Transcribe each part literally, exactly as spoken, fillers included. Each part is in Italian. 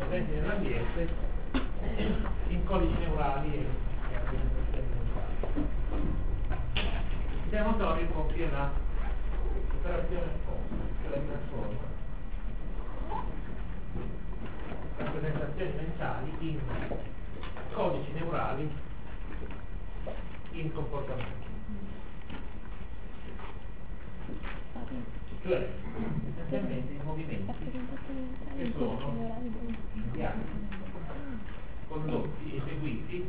presenti nell'ambiente in codici neurali e in organizzazioni mentali. Il sistema motorio compie la operazione opposta, cioè la trasforma rappresentazioni mentali in codici neurali in comportamento. Cioè, essenzialmente i movimenti che sono iniziati, condotti, eseguiti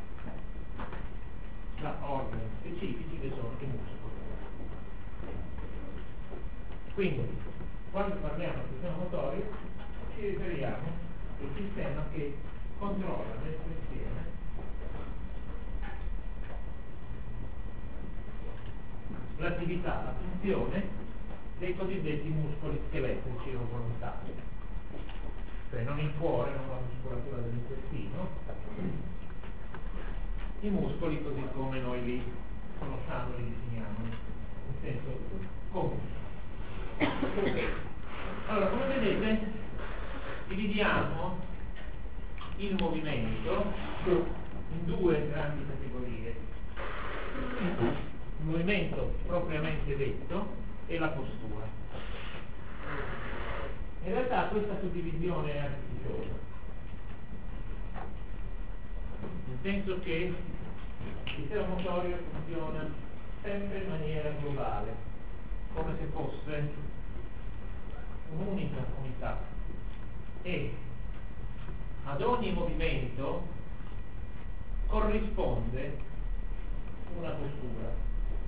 da organi specifici che sono i muscoli. Quindi, quando parliamo di sistema motorio, ci riferiamo al sistema che controlla l'espressione l'attività, la funzione dei cosiddetti muscoli scheletrici o volontari, cioè non il cuore, non la muscolatura dell'intestino, i muscoli così come noi li conosciamo, li definiamo in senso comune. Allora, come vedete, dividiamo il movimento in due grandi categorie: il movimento propriamente detto e la postura. In realtà questa suddivisione è artificiosa, nel senso che il sistema motorio funziona sempre in maniera globale, come se fosse un'unica unità, e ad ogni movimento corrisponde una postura.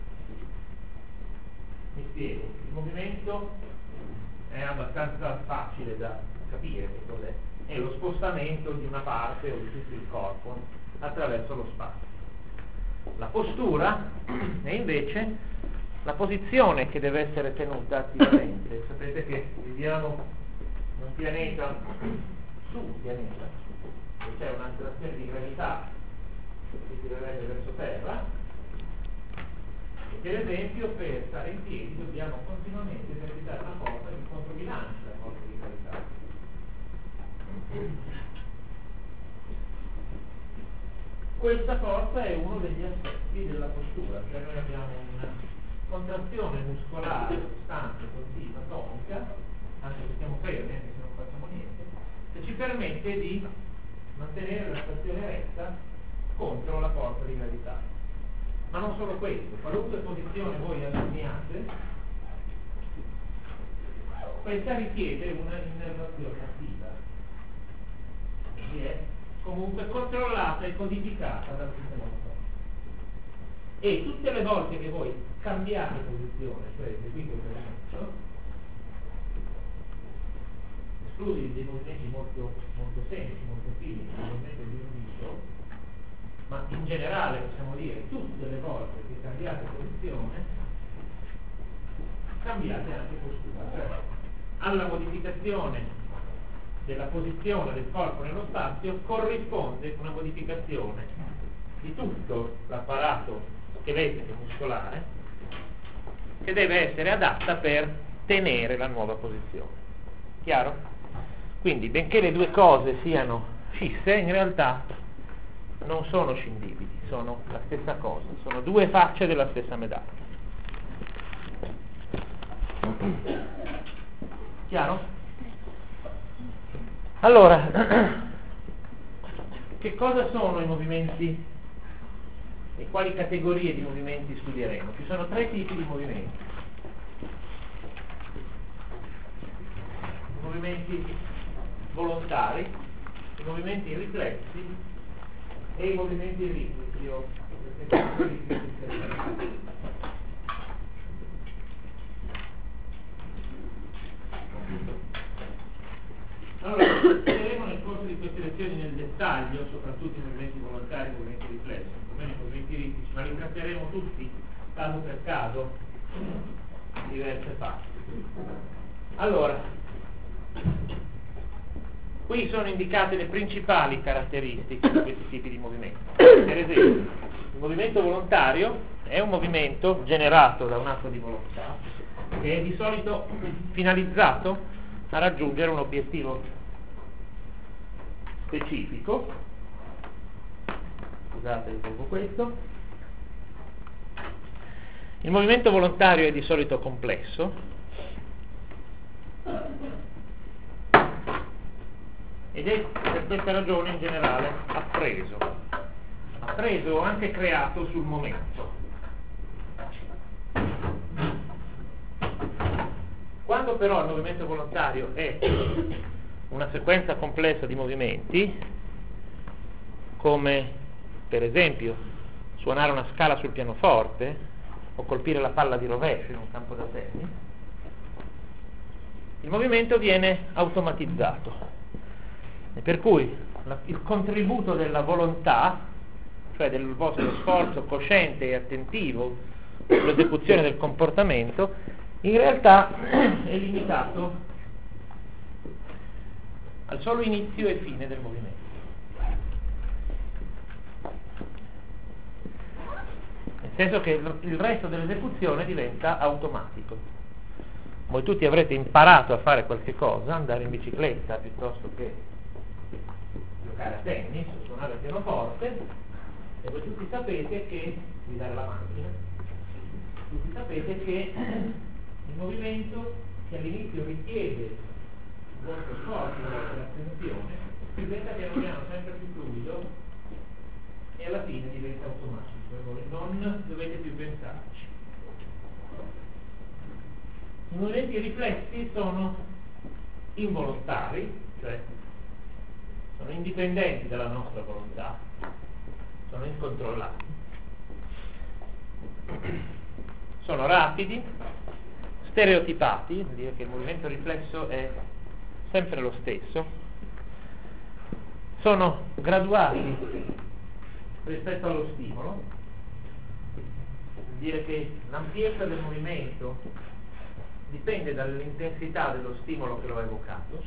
Mi spiego, il movimento è abbastanza facile da capire che cos'è, è lo spostamento di una parte o di tutto il corpo attraverso lo spazio. La postura è invece la posizione che deve essere tenuta attivamente. Sapete che viviamo in un pianeta, su un pianeta, dove c'è un'attrazione di gravità che si dirige verso terra, e per esempio per stare in piedi dobbiamo continuamente esercitare una forza che controbilancia la forza di gravità. Questa forza è uno degli aspetti della postura, cioè noi abbiamo una contrazione muscolare costante, continua, tonica, anche se stiamo fermi, anche se non facciamo niente, che ci permette di mantenere la stazione retta contro la forza di gravità. Ma non solo questo, qualunque posizione voi assumiate, questa richiede una innervazione attiva, che è comunque controllata e codificata dal sistema motorio. E tutte le volte che voi cambiate posizione, cioè eseguite un movimento, esclusi dei movimenti molto, molto semplici, molto fini, il movimento di un dito, ma in generale possiamo dire tutte le volte che cambiate posizione, cambiate anche postura, cioè alla modificazione della posizione del corpo nello spazio corrisponde una modificazione di tutto l'apparato scheletrico muscolare che deve essere adatta per tenere la nuova posizione. Chiaro? Quindi, benché le due cose siano fisse, in realtà non sono scindibili, sono la stessa cosa, sono due facce della stessa medaglia. Chiaro? Allora, che cosa sono i movimenti e quali categorie di movimenti studieremo? Ci sono tre tipi di movimenti: i movimenti volontari, i movimenti riflessi e i movimenti ritmici o allora, vedremo nel corso di queste lezioni nel dettaglio soprattutto i movimenti volontari e i movimenti riflessi, un po' meno i movimenti ritmici, ma li tratteremo tutti caso per caso in diverse parti. Allora, qui sono indicate le principali caratteristiche di questi tipi di movimenti. Per esempio, il movimento volontario è un movimento generato da un atto di volontà che è di solito finalizzato a raggiungere un obiettivo specifico, scusate tolgo questo, il movimento volontario è di solito complesso ed è per questa ragione in generale appreso, appreso o anche creato sul momento. Quando però il movimento volontario è una sequenza complessa di movimenti, come per esempio suonare una scala sul pianoforte o colpire la palla di rovescio in un campo da tennis, il movimento viene automatizzato, e per cui la, il contributo della volontà, cioè del vostro sforzo cosciente e attentivo sull'esecuzione del comportamento, in realtà è limitato al solo inizio e fine del movimento. Nel senso che il resto dell'esecuzione diventa automatico. Voi tutti avrete imparato a fare qualche cosa, andare in bicicletta piuttosto che giocare a tennis o suonare il pianoforte, e voi tutti sapete che guidare la macchina, tutti sapete che il movimento che all'inizio richiede il vostro sforzo, la vostra attenzione, diventa piano piano sempre più fluido e alla fine diventa automatico, e voi non dovete più pensarci. I movimenti riflessi sono involontari, cioè sono indipendenti dalla nostra volontà, sono incontrollati, sono rapidi, stereotipati, vuol dire che il movimento riflesso è sempre lo stesso, sono graduati rispetto allo stimolo, vuol dire che l'ampiezza del movimento dipende dall'intensità dello stimolo che lo ha evocato,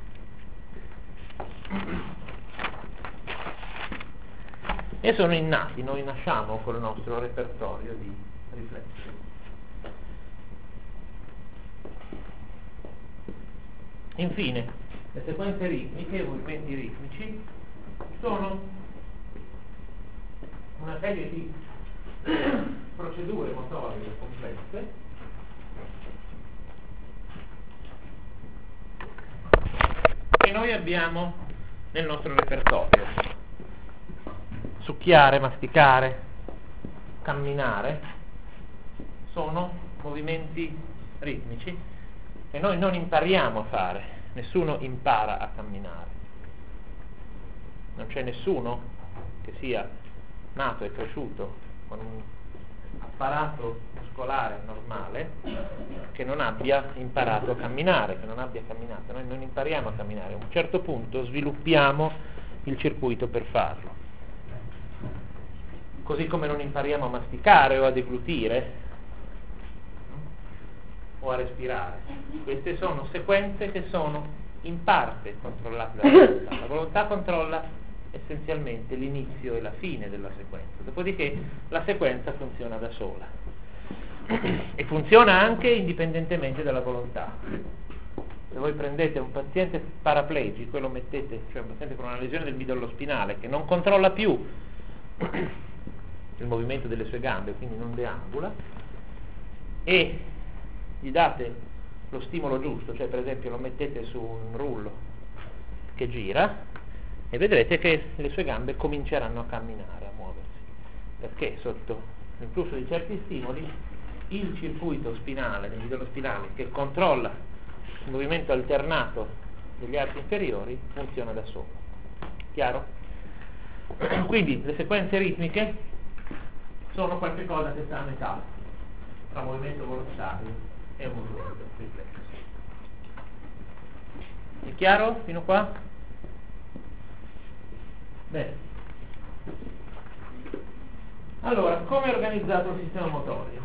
e sono innati, noi nasciamo col nostro repertorio di riflessi. Infine, le sequenze ritmiche, i movimenti ritmici, sono una serie di procedure motorie complesse che noi abbiamo nel nostro repertorio. Succhiare, masticare, camminare sono movimenti ritmici che noi non impariamo a fare, nessuno impara a camminare, non c'è nessuno che sia nato e cresciuto con un apparato muscolare normale che non abbia imparato a camminare, che non abbia camminato. Noi non impariamo a camminare, a un certo punto sviluppiamo il circuito per farlo, così come non impariamo a masticare o a deglutire o a respirare. Queste sono sequenze che sono in parte controllate dalla volontà. La volontà controlla essenzialmente l'inizio e la fine della sequenza, dopodiché la sequenza funziona da sola e funziona anche indipendentemente dalla volontà. Se voi prendete un paziente paraplegico e lo mettete, cioè un paziente con una lesione del midollo spinale che non controlla più il movimento delle sue gambe, quindi non deambula, e gli date lo stimolo giusto, cioè per esempio lo mettete su un rullo che gira, e vedrete che le sue gambe cominceranno a camminare, a muoversi, perché sotto l'influsso di certi stimoli il circuito spinale, del midollo spinale, che controlla il movimento alternato degli arti inferiori, funziona da solo. Chiaro? Quindi le sequenze ritmiche sono qualche cosa che sta a metà tra movimento volontario e un movimento riflesso. È chiaro fino qua? Bene. Allora, come è organizzato il sistema motorio?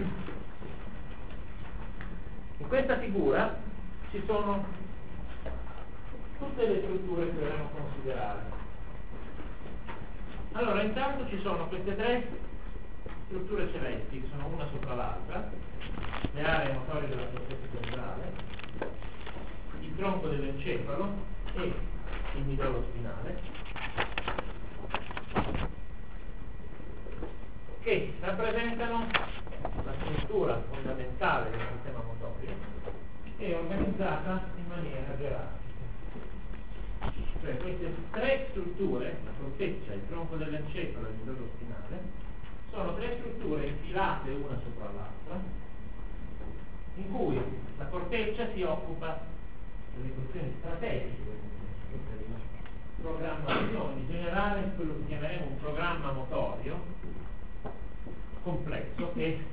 In questa figura ci sono tutte le strutture che dovremo considerare. Allora, intanto ci sono queste tre strutture celesti, che sono una sopra l'altra, le aree motorie della corteccia cerebrale, il tronco dell'encefalo e il midollo spinale, che rappresentano la struttura fondamentale del sistema motorio, è organizzata in maniera gerarchica. Cioè queste tre strutture, la corteccia, il tronco dell'encefalo e il midollo spinale, sono tre strutture infilate una sopra l'altra, in cui la corteccia si occupa delle questioni strategiche, della programmazione, in generale quello che chiameremo un programma motorio complesso che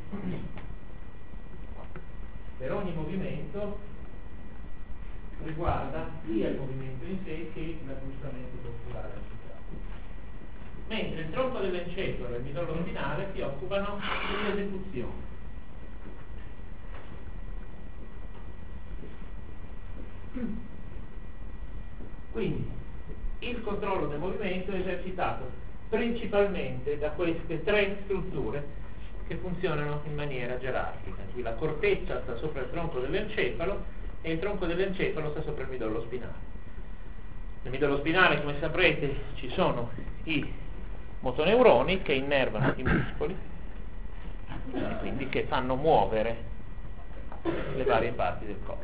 per ogni movimento riguarda sia il movimento in sé che l'aggiustamento posturale associato. Mentre il tronco dell'encefalo e il midollo spinale si occupano dell'esecuzione. Quindi il controllo del movimento è esercitato principalmente da queste tre strutture che funzionano in maniera gerarchica. Qui la corteccia sta sopra il tronco dell'encefalo e il tronco dell'encefalo sta sopra il midollo spinale. Nel midollo spinale, come saprete, ci sono i motoneuroni che innervano i muscoli e quindi che fanno muovere le varie parti del corpo.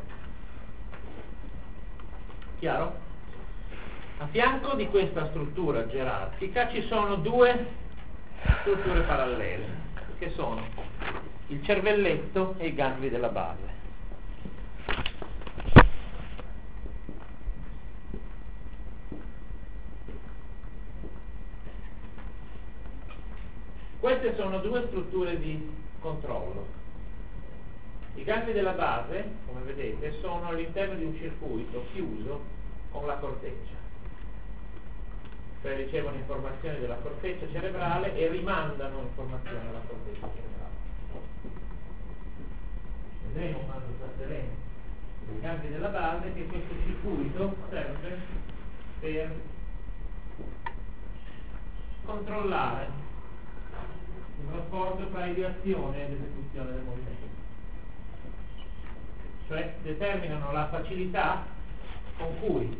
Chiaro? A fianco di questa struttura gerarchica ci sono due strutture parallele, che sono il cervelletto e i gangli della base. Queste sono due strutture di controllo. I gangli della base, come vedete, sono all'interno di un circuito chiuso con la corteccia. Cioè ricevono informazioni dalla corteccia cerebrale e rimandano informazioni alla corteccia cerebrale. Vedremo quando tratteremo i gangli della base che questo circuito serve per controllare il rapporto tra ideazione ed esecuzione del movimento. Cioè determinano la facilità con cui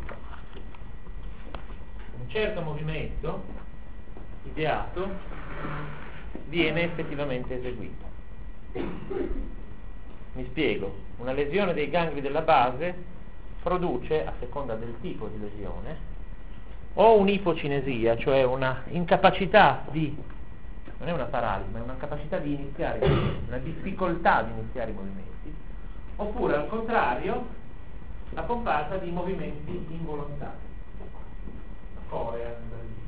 un certo movimento ideato viene effettivamente eseguito. Mi spiego, una lesione dei gangli della base produce, a seconda del tipo di lesione, o un'ipocinesia, cioè una incapacità di, non è una paralisi, ma è una capacità di iniziare, una difficoltà di iniziare i movimenti, oppure al contrario la comparsa di movimenti involontari, corea,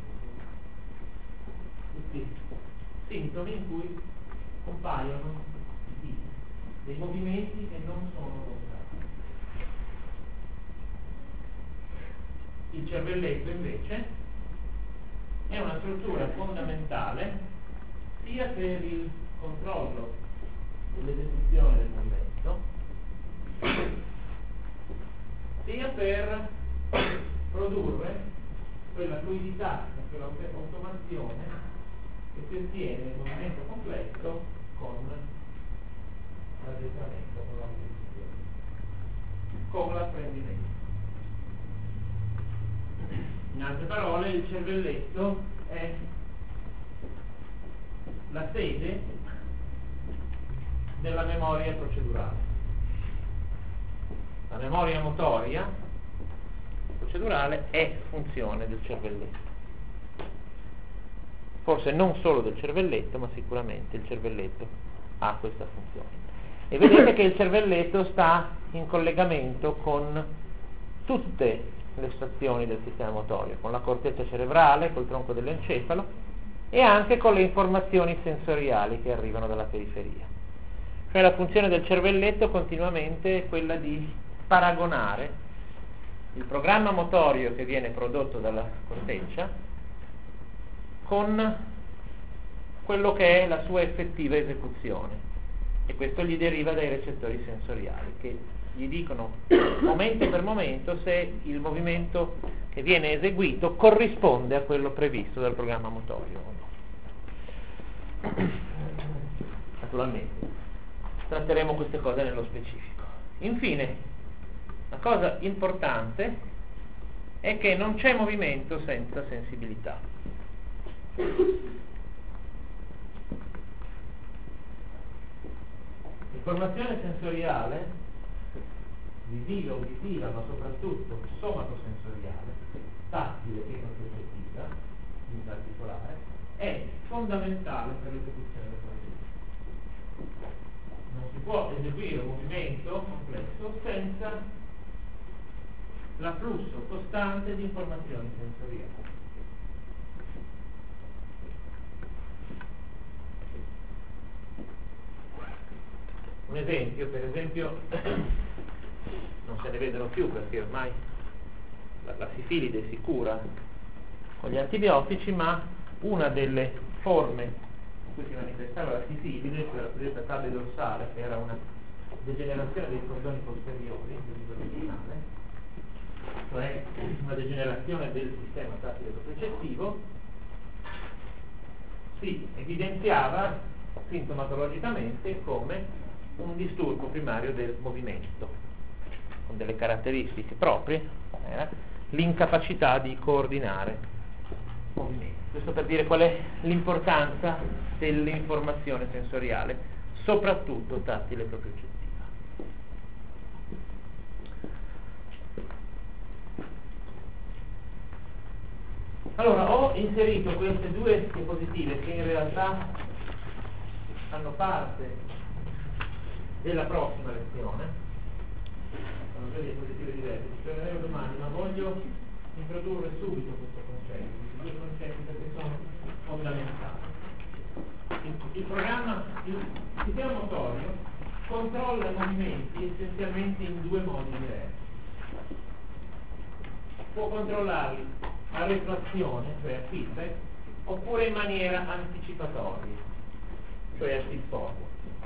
tutti sintomi in cui compaiono dei movimenti che non sono volontari. Il cervelletto invece è una struttura fondamentale sia per il controllo dell'esecuzione del movimento, sia per produrre quella fluidità e quella automazione che si ottiene nel movimento complesso con l'addestramento, con l'automazione, con l'apprendimento. In altre parole, il cervelletto è la sede della memoria procedurale. La memoria motoria procedurale è funzione del cervelletto. Forse non solo del cervelletto, ma sicuramente il cervelletto ha questa funzione. E vedete che il cervelletto sta in collegamento con tutte le stazioni del sistema motorio, con la corteccia cerebrale, col tronco dell'encefalo e anche con le informazioni sensoriali che arrivano dalla periferia. Cioè la funzione del cervelletto continuamente è quella di paragonare il programma motorio che viene prodotto dalla corteccia con quello che è la sua effettiva esecuzione, e questo gli deriva dai recettori sensoriali che gli dicono momento per momento se il movimento che viene eseguito corrisponde a quello previsto dal programma motorio o no. Naturalmente tratteremo queste cose nello specifico. Infine, la cosa importante è che non c'è movimento senza sensibilità. L'informazione sensoriale, visiva, uditiva, ma soprattutto somatosensoriale, tattile e propriettiva, in particolare, è fondamentale per l'esecuzione del progetto. Non si può eseguire un movimento complesso senza l'afflusso costante di informazioni sensoriali. Un esempio, per esempio, non se ne vedono più perché ormai la, la sifilide si cura con gli antibiotici, ma una delle forme in cui si manifestava la sifilide, cioè la cosiddetta tabe dorsale, che era una degenerazione dei cordoni posteriori del livello spinale, cioè una degenerazione del sistema tattile propriocettivo, si evidenziava sintomatologicamente come un disturbo primario del movimento, con delle caratteristiche proprie, era l'incapacità di coordinare movimenti. Questo per dire qual è l'importanza dell'informazione sensoriale, soprattutto tattile propriocettiva. Allora, ho inserito queste due diapositive che in realtà fanno parte della prossima lezione. Sono due diapositive diverse, ci torneremo domani, ma voglio introdurre subito questo concetto, questi due concetti perché sono fondamentali. Il, il programma, il sistema motorio controlla i movimenti essenzialmente in due modi diversi. Può controllarli a retroazione, cioè a feedback, oppure in maniera anticipatoria, cioè a feed forward.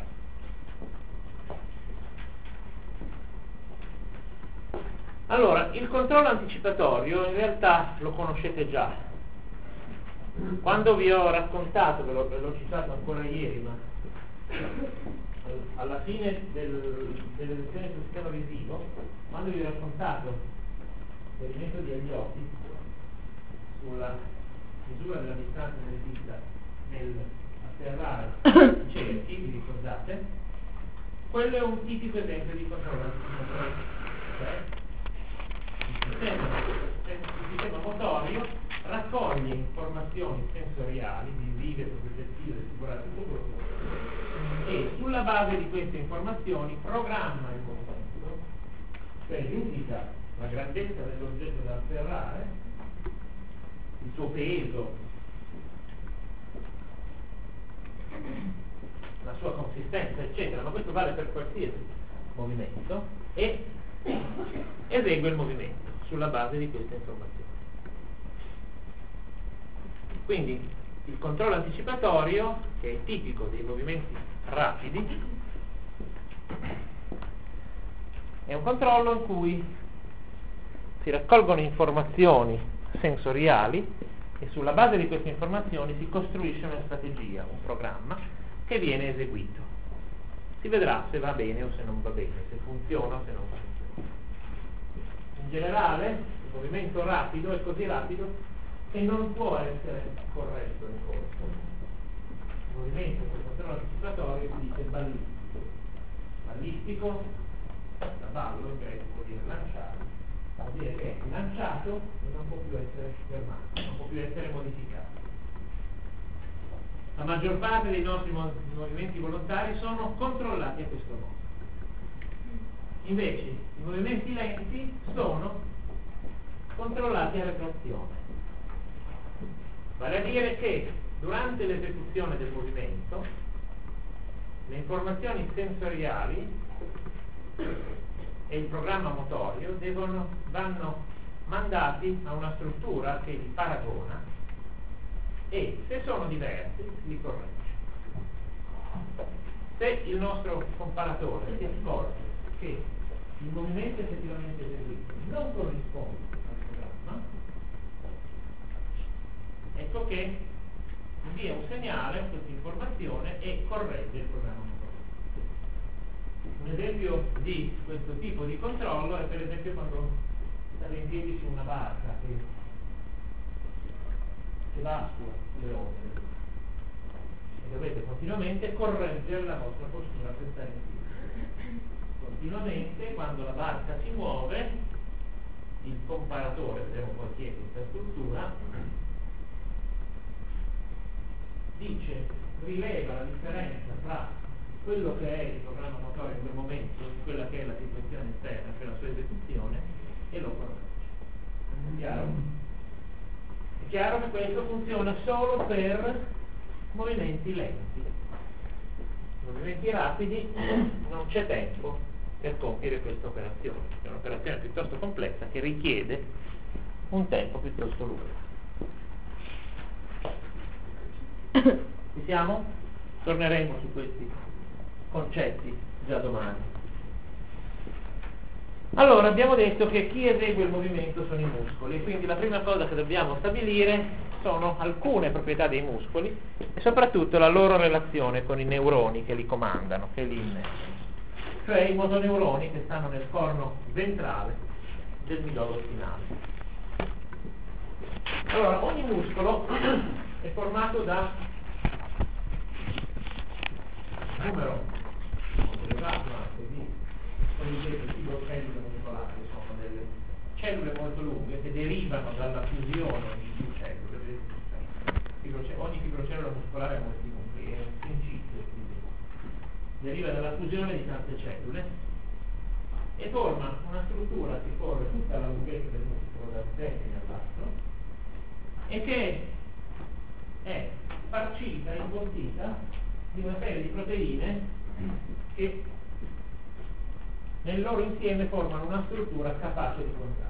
Allora, il controllo anticipatorio in realtà lo conoscete già. Quando vi ho raccontato, ve l'ho, ve l'ho citato ancora ieri, ma alla fine del, delle lezioni sul sistema visivo, quando vi ho raccontato l'esperimento di Ellioti sulla misura della distanza delle dita nell'afferrare i cerchi, vi ricordate? Quello è un tipico esempio di controllo anticipatorio. Cioè, il sistema, il sistema motorio raccoglie informazioni sensoriali, visive, propriettive, assicurate e sulla base di queste informazioni programma il movimento, cioè giudica la grandezza dell'oggetto da afferrare, il suo peso, la sua consistenza, eccetera, ma questo vale per qualsiasi movimento, e esegue il movimento sulla base di queste informazioni. Quindi il controllo anticipatorio, che è tipico dei movimenti rapidi, è un controllo in cui si raccolgono informazioni sensoriali e sulla base di queste informazioni si costruisce una strategia, un programma che viene eseguito. Si vedrà se va bene o se non va bene, se funziona o se non funziona. In generale il movimento rapido è così rapido che non può essere corretto nel corso. Il movimento per controllo anticipatorio si dice ballistico. Ballistico, da ballo in greco vuol dire lanciare, vuol dire che è lanciato e non può più essere fermato, non può più essere modificato. La maggior parte dei nostri movimenti volontari sono controllati a questo modo. Invece i movimenti lenti sono controllati a retroazione. Vale a dire che durante l'esecuzione del movimento le informazioni sensoriali e il programma motorio devono, vanno mandati a una struttura che li paragona e se sono diversi li corregge. Se il nostro comparatore si accorge che il movimento effettivamente eseguito non corrisponde al programma, ecco che invia un segnale a questa informazione e corregge il programma motorio. Un esempio di questo tipo di controllo è per esempio quando stare in piedi su una barca che, che va sulle onde e dovete continuamente correggere la vostra postura per stare in piedi. Continuamente, quando la barca si muove, il comparatore, vedremo poi chi è questa struttura, dice, rileva la differenza tra quello che è il programma motore in quel momento, quella che è la situazione esterna, cioè la sua esecuzione, e lo corregge. È chiaro? È chiaro che questo funziona solo per movimenti lenti. Movimenti rapidi non c'è tempo per compiere questa operazione. È un'operazione piuttosto complessa che richiede un tempo piuttosto lungo. Ci siamo? Torneremo su questi concetti già domani. Allora, abbiamo detto che chi esegue il movimento sono i muscoli, quindi la prima cosa che dobbiamo stabilire sono alcune proprietà dei muscoli e soprattutto la loro relazione con i neuroni che li comandano, che li innervano, cioè i motoneuroni che stanno nel corno ventrale del midollo spinale. Allora, ogni muscolo è formato da numero molto elevato anche di cosiddette fibrocellule muscolari, sono delle cellule molto lunghe che derivano dalla fusione di più cellule. Ogni fibrocellula muscolare ha molti nuclei, è un principio, quindi deriva dalla fusione di tante cellule e forma una struttura che corre tutta la lunghezza del muscolo dal termine all'altro e che è farcita, imbottita di una serie di proteine che nel loro insieme formano una struttura capace di contatto.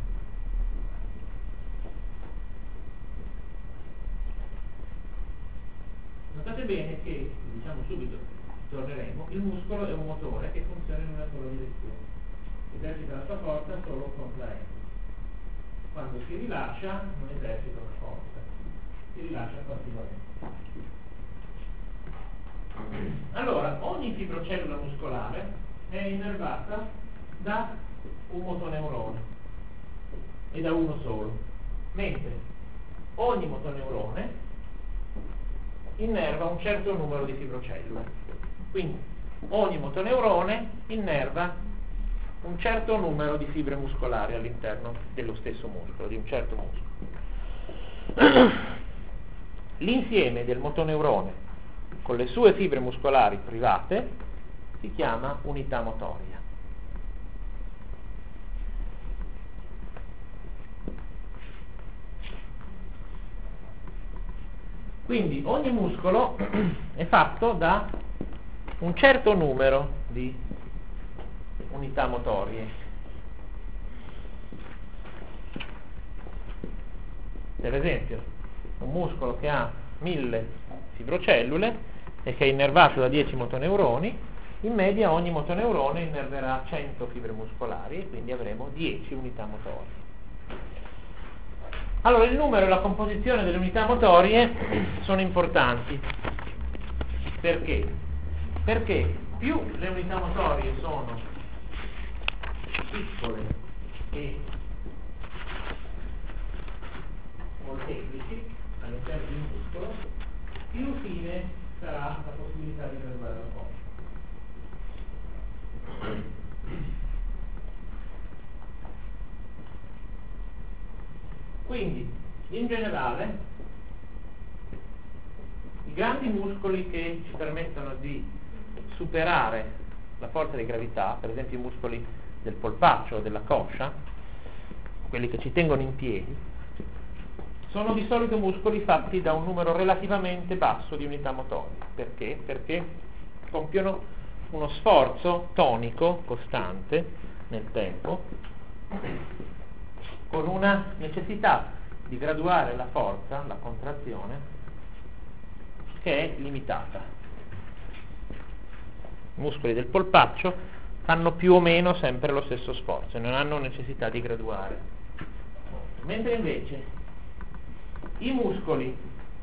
Notate bene che, diciamo subito, torneremo, il muscolo è un motore che funziona in una sola direzione, esercita la sua forza solo contro la M. Quando si rilascia non esercita una forza, si rilascia passivamente. Allora, ogni fibrocellula muscolare è innervata da un motoneurone e da uno solo, mentre ogni motoneurone innerva un certo numero di fibrocellule. Quindi ogni motoneurone innerva un certo numero di fibre muscolari all'interno dello stesso muscolo, di un certo muscolo. L'insieme del motoneurone con le sue fibre muscolari private si chiama unità motoria. Quindi ogni muscolo è fatto da un certo numero di unità motorie. Per esempio, un muscolo che ha mille fibrocellule e che è innervato da dieci motoneuroni, in media ogni motoneurone innerverà cento fibre muscolari e quindi avremo dieci unità motorie. Allora, il numero e la composizione delle unità motorie sono importanti. Perché? Perché più le unità motorie sono piccole e molteplici all'interno di un muscolo, più fine sarà la possibilità di graduare la forza. Quindi, in generale, i grandi muscoli che ci permettono di superare la forza di gravità, per esempio i muscoli del polpaccio o della coscia, quelli che ci tengono in piedi, sono di solito muscoli fatti da un numero relativamente basso di unità motorie. Perché? Perché compiono uno sforzo tonico costante nel tempo, con una necessità di graduare la forza, la contrazione, che è limitata. I muscoli del polpaccio fanno più o meno sempre lo stesso sforzo e non hanno necessità di graduare. Mentre invece i muscoli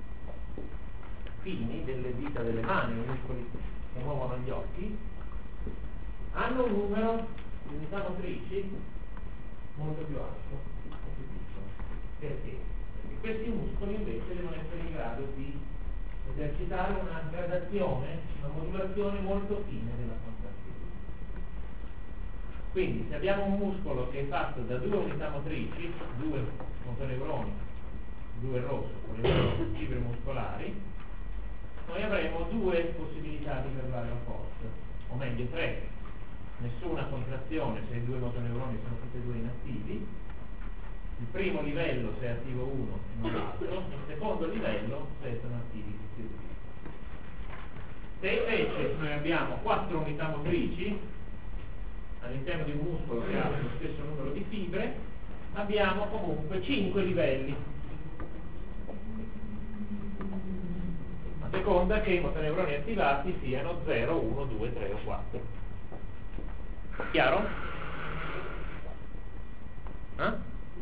fini delle dita delle mani, i muscoli che muovono gli occhi, hanno un numero di unità motrici molto più alto o più piccolo. Perché? Perché questi muscoli invece devono essere in grado di esercitare una gradazione, una modulazione molto fine della contrazione. Quindi se abbiamo un muscolo che è fatto da due unità motrici, due motoneuroni, due rosso con le fibre muscolari, noi avremo due possibilità di gradare la forza, o meglio tre. Nessuna contrazione se i due motoneuroni sono tutti e due inattivi, il primo livello se è attivo uno e non l'altro, il secondo livello se sono attivi tutti e due. Se invece noi abbiamo quattro unità motrici all'interno di un muscolo che ha lo stesso numero di fibre, abbiamo comunque cinque livelli, a seconda che i motoneuroni attivati siano zero, uno, due, tre o quattro. Chiaro? Eh?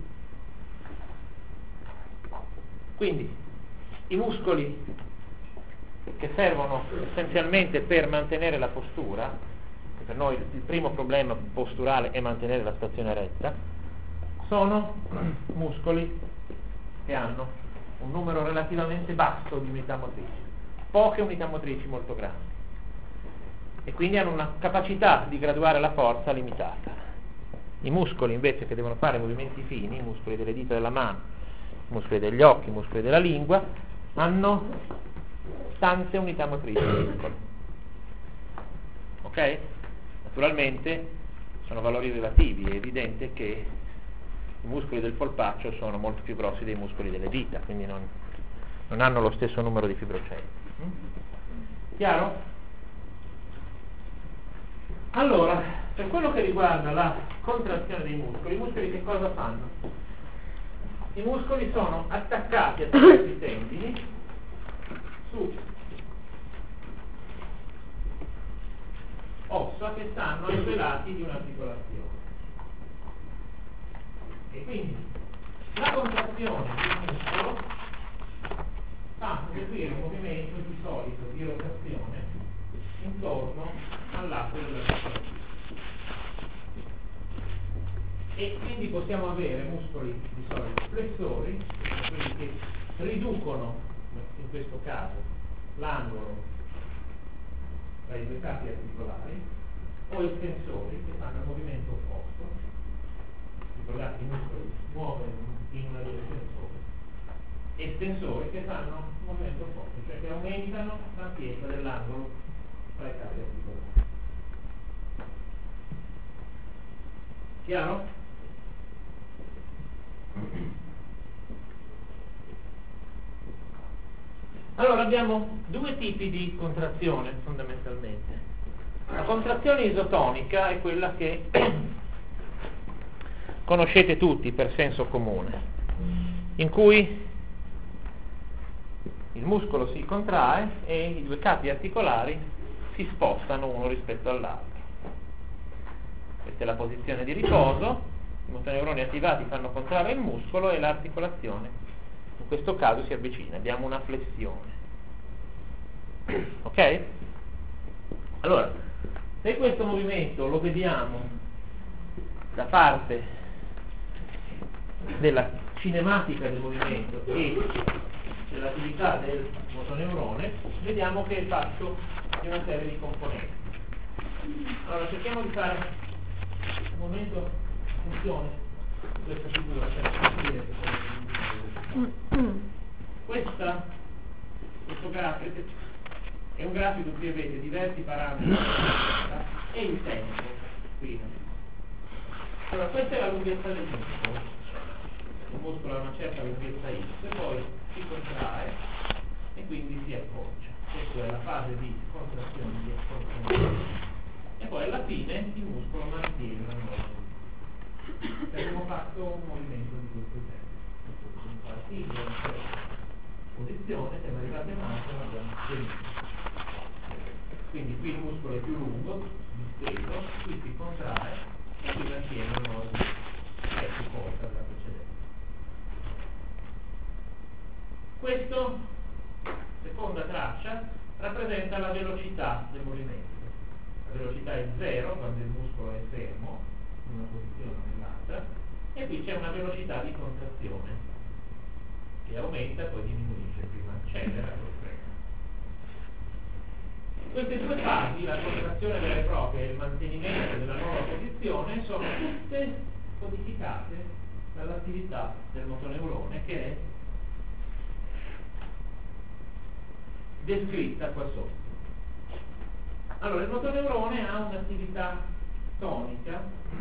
Quindi i muscoli che servono essenzialmente per mantenere la postura, e per noi il primo problema posturale è mantenere la stazione retta, sono muscoli che hanno un numero relativamente basso di unità motrici, poche unità motrici molto grandi, e quindi hanno una capacità di graduare la forza limitata. I muscoli invece che devono fare movimenti fini, i muscoli delle dita della mano, i muscoli degli occhi, i muscoli della lingua, hanno tante unità motrici piccole. Ok? Naturalmente sono valori relativi, è evidente che i muscoli del polpaccio sono molto più grossi dei muscoli delle dita, quindi non, non hanno lo stesso numero di fibrocelli. Chiaro? Allora, per quello che riguarda la contrazione dei muscoli, i muscoli che cosa fanno? I muscoli sono attaccati attraverso i tendini su ossa che stanno ai due lati di un'articolazione. E quindi la contrazione del muscolo fa seguire un movimento di solito di rotazione intorno all'asse dell'articolazione. E quindi possiamo avere muscoli di solito flessori, quelli che riducono, in questo caso, l'angolo tra i due capi articolari, o estensori che fanno il movimento opposto. Ricordate, i muscoli si muovono in una direzione sola. Estensori che fanno un movimento opposto, cioè che aumentano l'ampiezza dell'angolo tra i capi articolari. Chiaro? Allora abbiamo due tipi di contrazione fondamentalmente. La contrazione isotonica è quella che conoscete tutti per senso comune, in cui il muscolo si contrae e i due capi articolari si spostano uno rispetto all'altro. Questa è la posizione di riposo, i motoneuroni attivati fanno contrarre il muscolo e l'articolazione in questo caso si avvicina, abbiamo una flessione. Ok? Allora, se questo movimento lo vediamo da parte della cinematica del movimento e dell'attività del motoneurone, vediamo che è fatto di una serie di componenti. Allora cerchiamo di fare un momento funzione questa figura per capire questa questo grafico è un grafico in cui avete diversi parametri e il tempo qui. Allora questa è la lunghezza del muscolo. Il muscolo ha una certa lunghezza x, poi si contrae e quindi si appoggia. Questa è la fase di contrazione di accorciamento. E poi alla fine il muscolo mantiene la nuova posizione. Abbiamo fatto un movimento di questo genere. Partito da una certa posizione, siamo arrivati a un'altra e l'abbiamo finito. Quindi qui il muscolo è più lungo, disteso, qui si contrae e qui mantiene la nuova posizione, che è più corta della precedente. Questo, seconda traccia, rappresenta la velocità del movimento. La velocità è zero quando il muscolo è fermo in una posizione o nell'altra, e qui c'è una velocità di contrazione che aumenta e poi diminuisce, prima accelera e poi frena. Queste due fasi, la contrazione vera e propria e il mantenimento della nuova posizione, sono tutte codificate dall'attività del motoneurone, che è descritta qua sotto. Allora, il motoneurone ha un'attività tonica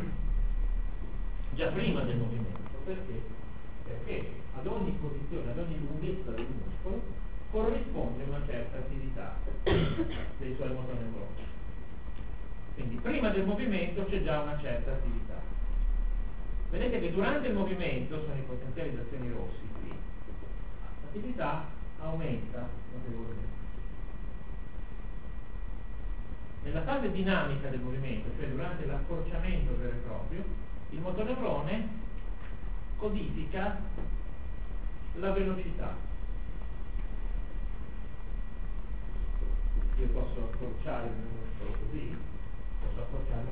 già prima del movimento. Perché? Perché ad ogni posizione, ad ogni lunghezza del muscolo corrisponde una certa attività dei suoi motoneuroni. Quindi prima del movimento c'è già una certa attività. Vedete che durante il movimento, sono i potenziali d'azione rossi qui, l'attività aumenta notevolmente. Nella fase dinamica del movimento, cioè durante l'accorciamento vero e proprio, il motoneurone codifica la velocità. Io posso accorciare il mio muscolo così, posso accorciarlo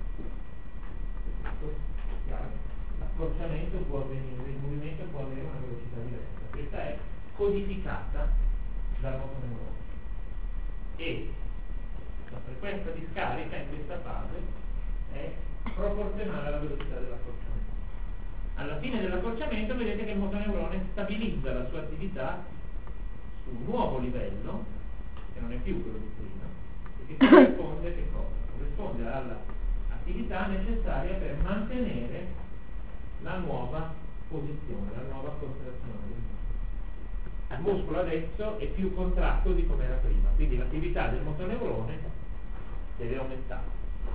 così. L'accorciamento può avvenire, il movimento può avere una velocità diversa. Questa è codificata dal motoneurone. E la frequenza di scarica in questa fase è proporzionale alla velocità dell'accorciamento. Alla fine dell'accorciamento vedete che il motoneurone stabilizza la sua attività su un nuovo livello, che non è più quello di prima, e che corrisponde, che cosa? corrisponde all'attività necessaria per mantenere la nuova posizione, la nuova contrazione del muscolo. Il muscolo adesso è più contratto di come era prima, quindi l'attività del motoneurone deve aumentare.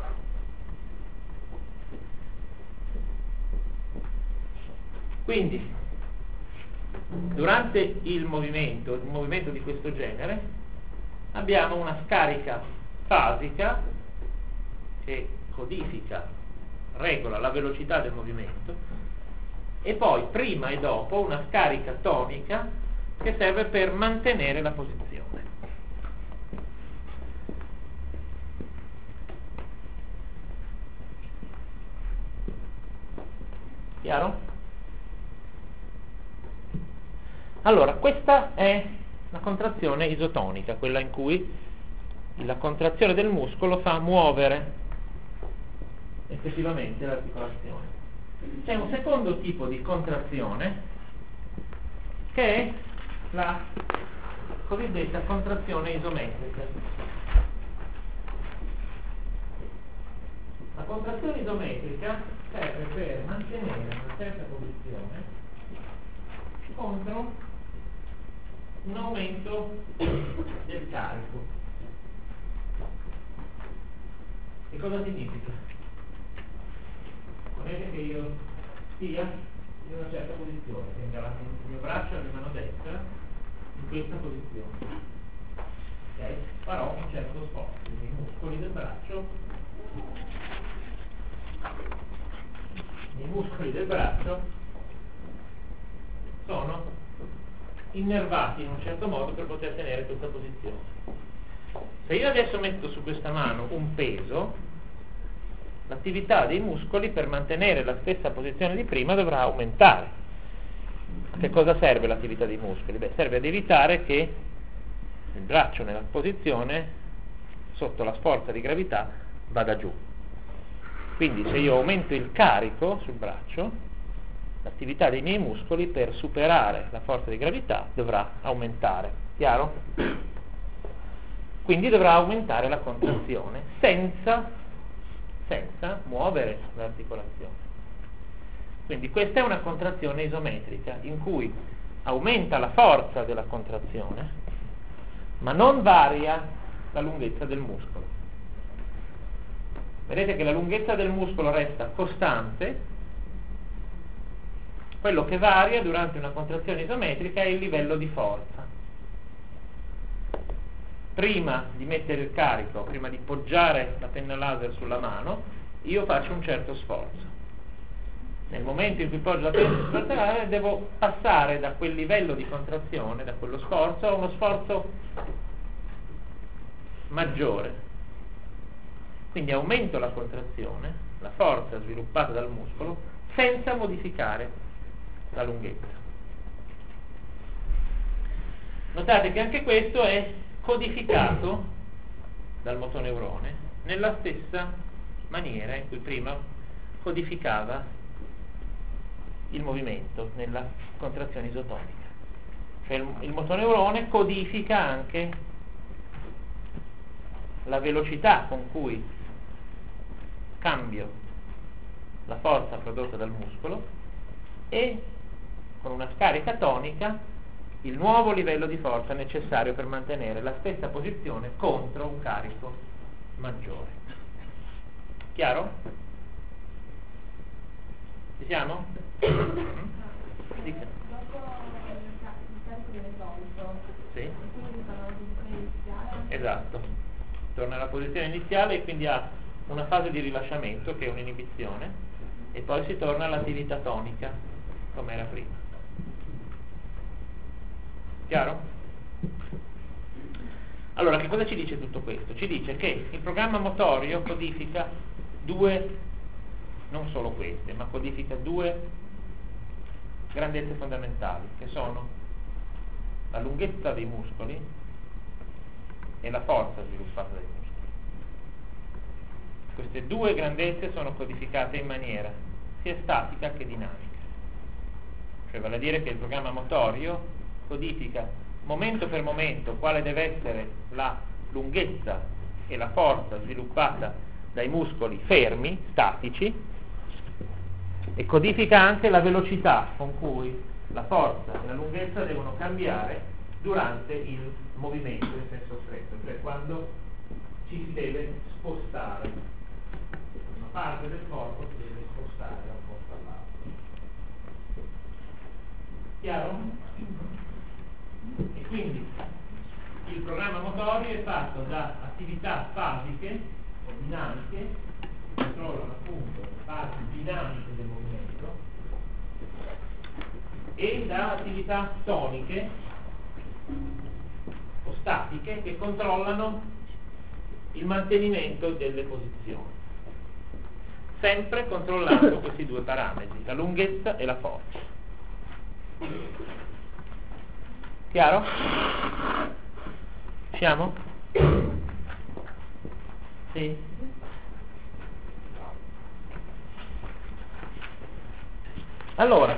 Quindi durante il movimento, un movimento di questo genere, abbiamo una scarica fasica che codifica, regola la velocità del movimento, e poi prima e dopo una scarica tonica che serve per mantenere la posizione. Chiaro? Allora, questa è la contrazione isotonica, quella in cui la contrazione del muscolo fa muovere effettivamente l'articolazione. C'è un secondo tipo di contrazione che è la cosiddetta contrazione isometrica. La contrazione isometrica serve per mantenere una certa posizione contro un aumento del carico. Che cosa significa? Volete che io stia in una certa posizione, tenga il mio braccio alla mano destra in questa posizione. Ok? Farò un certo sforzo, i muscoli del braccio, i muscoli del braccio sono innervati in un certo modo per poter tenere questa posizione. Se io adesso metto su questa mano un peso, l'attività dei muscoli per mantenere la stessa posizione di prima dovrà aumentare. Che cosa serve l'attività dei muscoli? Beh, serve ad evitare che il braccio nella posizione sotto la forza di gravità vada giù. Quindi se io aumento il carico sul braccio, l'attività dei miei muscoli per superare la forza di gravità dovrà aumentare. Chiaro? Quindi dovrà aumentare la contrazione senza, senza muovere l'articolazione. Quindi questa è una contrazione isometrica in cui aumenta la forza della contrazione, ma non varia la lunghezza del muscolo. Vedete che la lunghezza del muscolo resta costante. Quello che varia durante una contrazione isometrica è il livello di forza. Prima di mettere il carico, prima di poggiare la penna laser sulla mano, io faccio un certo sforzo. Nel momento in cui poggio la penna sulla laser devo passare da quel livello di contrazione, da quello sforzo, a uno sforzo maggiore. Quindi aumento la contrazione, la forza sviluppata dal muscolo, senza modificare la lunghezza. Notate che anche questo è codificato dal motoneurone nella stessa maniera in cui prima codificava il movimento nella contrazione isotonica. Cioè il, il motoneurone codifica anche la velocità con cui cambio la forza prodotta dal muscolo e con una scarica tonica il nuovo livello di forza necessario per mantenere la stessa posizione contro un carico maggiore. Chiaro? Ci siamo? Dica. Sì. Esatto. Torna alla posizione iniziale e quindi ha una fase di rilasciamento che è un'inibizione e poi si torna all'attività tonica come era prima. Chiaro? Allora, che cosa ci dice tutto questo? Ci dice che il programma motorio codifica due, non solo queste, ma codifica due grandezze fondamentali, che sono la lunghezza dei muscoli e la forza sviluppata dai muscoli. Queste due grandezze sono codificate in maniera sia statica che dinamica. Cioè vale a dire che il programma motorio codifica momento per momento quale deve essere la lunghezza e la forza sviluppata dai muscoli fermi, statici, e codifica anche la velocità con cui la forza e la lunghezza devono cambiare durante il movimento in senso stretto, cioè quando ci si deve spostare, una parte del corpo si deve spostare da un posto all'altro. Chiaro? E quindi il programma motorio è fatto da attività fasiche o dinamiche che controllano appunto le fasi dinamiche del movimento e da attività toniche o statiche che controllano il mantenimento delle posizioni, sempre controllando questi due parametri, la lunghezza e la forza. Chiaro? Siamo? Sì? Allora,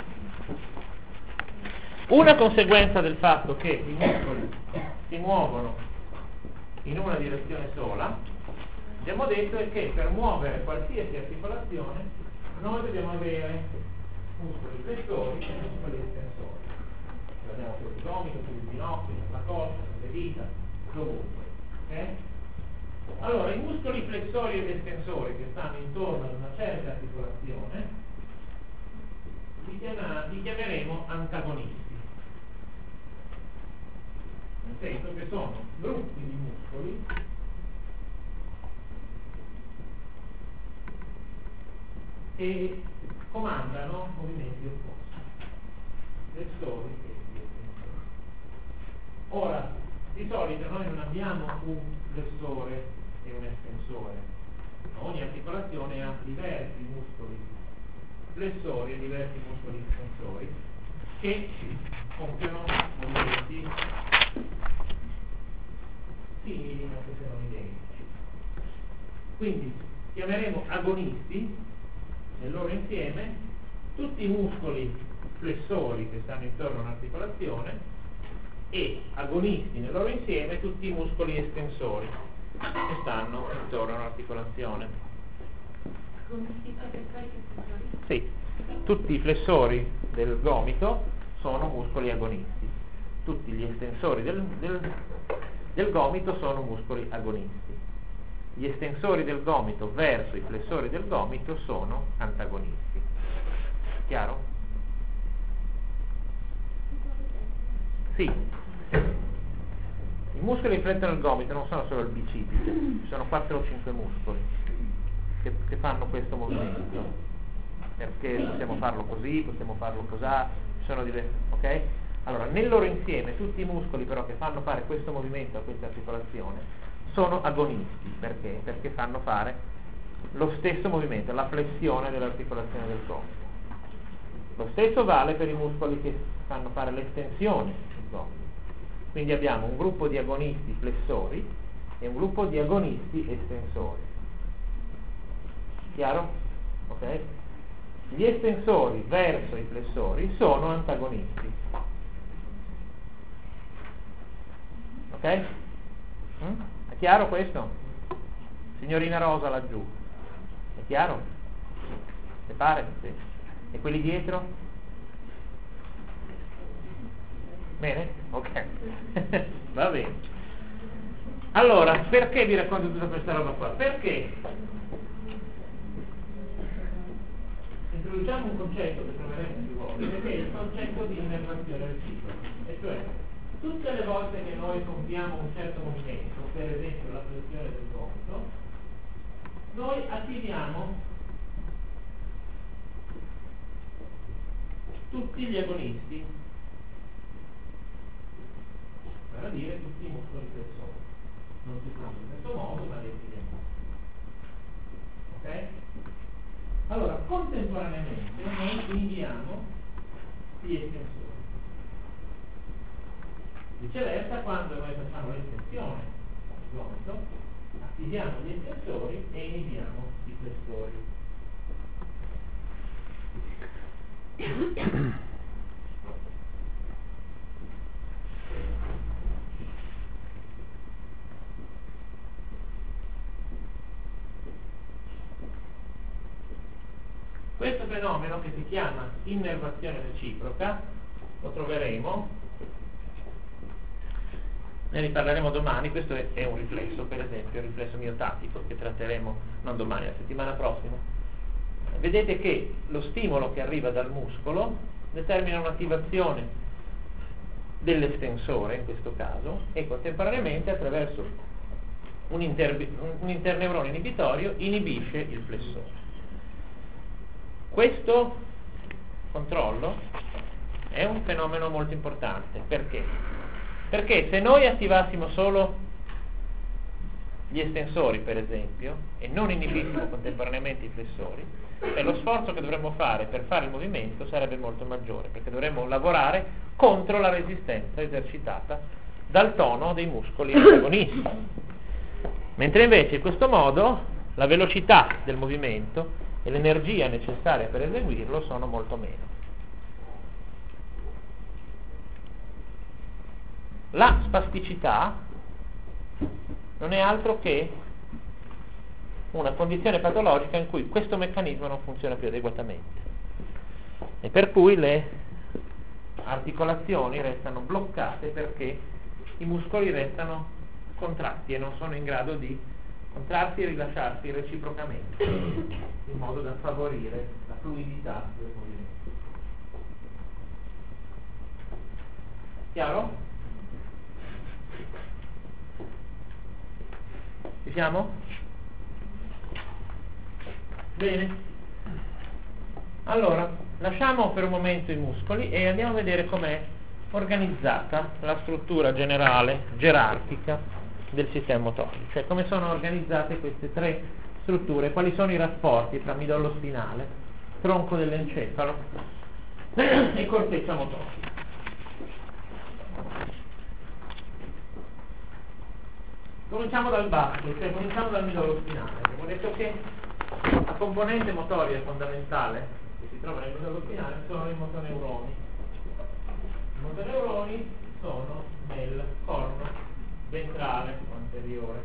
una conseguenza del fatto che i muscoli si muovono in una direzione sola, abbiamo detto, è che per muovere qualsiasi articolazione noi dobbiamo avere muscoli flessori e muscoli estensori. Abbiamo sul gomito, sul ginocchio, sulla coscia, sulle dita, dovunque. Okay? Allora, i muscoli flessori ed estensori che stanno intorno ad una certa articolazione li, chiama, li chiameremo antagonisti. Nel senso che sono gruppi di muscoli che comandano movimenti opposti, flessori e estensori. Ora, di solito noi non abbiamo un flessore e un estensore, ogni articolazione ha diversi muscoli flessori e diversi muscoli estensori che compiono movimenti simili ma che sono identici. Quindi chiameremo agonisti nel loro insieme tutti i muscoli flessori che stanno intorno a un'articolazione e agonisti nel loro insieme tutti i muscoli estensori che stanno intorno a un'articolazione. Sì, tutti i flessori del gomito sono muscoli agonisti, tutti gli estensori del, del, del gomito sono muscoli agonisti, gli estensori del gomito verso i flessori del gomito sono antagonisti. Chiaro? Sì. I muscoli che inflettano il gomito non sono solo il bicipite, ci sono quattro o cinque muscoli che, che fanno questo movimento, perché possiamo farlo così, possiamo farlo cosà, sono diversi, ok? Allora, nel loro insieme tutti i muscoli però che fanno fare questo movimento a questa articolazione sono agonisti, perché? Perché fanno fare lo stesso movimento, la flessione dell'articolazione del gomito. Lo stesso vale per i muscoli che fanno fare l'estensione del gomito. Quindi abbiamo un gruppo di agonisti flessori e un gruppo di agonisti estensori. Chiaro? Ok? Gli estensori verso i flessori sono antagonisti. Ok? Mm? È chiaro questo? Signorina Rosa laggiù. È chiaro? Le pare? Sì. E quelli dietro? Bene? Ok. Va bene. Allora, perché vi racconto tutta questa roba qua? Perché introduciamo un concetto che troveremo più volte, che è il concetto di innervazione reciproca. E cioè, tutte le volte che noi compiamo un certo movimento, per esempio la flessione del gomito, noi attiviamo tutti gli agonisti, vale a dire tutti i muscoli flessori, non tutti in questo modo, ma li attiviamo. Ok? Allora, contemporaneamente noi inibiamo gli estensori. Viceversa, quando noi facciamo l'estensione del gomito, attiviamo gli estensori e inibiamo i flessori. Questo fenomeno, che si chiama innervazione reciproca, lo troveremo, ne riparleremo domani. Questo è, è un riflesso, per esempio, il riflesso miotatico, che tratteremo non domani, la settimana prossima. Vedete che lo stimolo che arriva dal muscolo determina un'attivazione dell'estensore, in questo caso, e contemporaneamente, attraverso un, inter- un interneurone inibitorio, inibisce il flessore. Questo controllo è un fenomeno molto importante. Perché? Perché se noi attivassimo solo gli estensori, per esempio, e non inibissimo contemporaneamente i flessori, e lo sforzo che dovremmo fare per fare il movimento sarebbe molto maggiore, perché dovremmo lavorare contro la resistenza esercitata dal tono dei muscoli antagonisti. Mentre invece in questo modo la velocità del movimento e l'energia necessaria per eseguirlo sono molto meno. La spasticità non è altro che una condizione patologica in cui questo meccanismo non funziona più adeguatamente e per cui le articolazioni restano bloccate, perché i muscoli restano contratti e non sono in grado di contrarsi e rilasciarsi reciprocamente, in modo da favorire la fluidità del movimento. Chiaro? Ci siamo? Bene. Allora, lasciamo per un momento i muscoli e andiamo a vedere com'è organizzata la struttura generale, gerarchica del sistema motorio, cioè come sono organizzate queste tre strutture, quali sono i rapporti tra midollo spinale, tronco dell'encefalo e corteccia motoria. Cominciamo dal basso, cioè cominciamo dal midollo spinale. Abbiamo detto che la componente motoria fondamentale che si trova nel midollo spinale sono i motoneuroni. I motoneuroni sono nel corno ventrale o anteriore.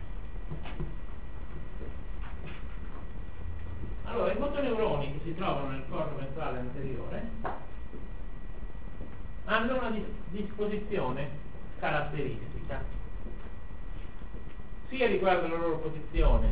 Allora, i motoneuroni che si trovano nel corno ventrale anteriore hanno una dis- disposizione caratteristica, sia riguardo la loro posizione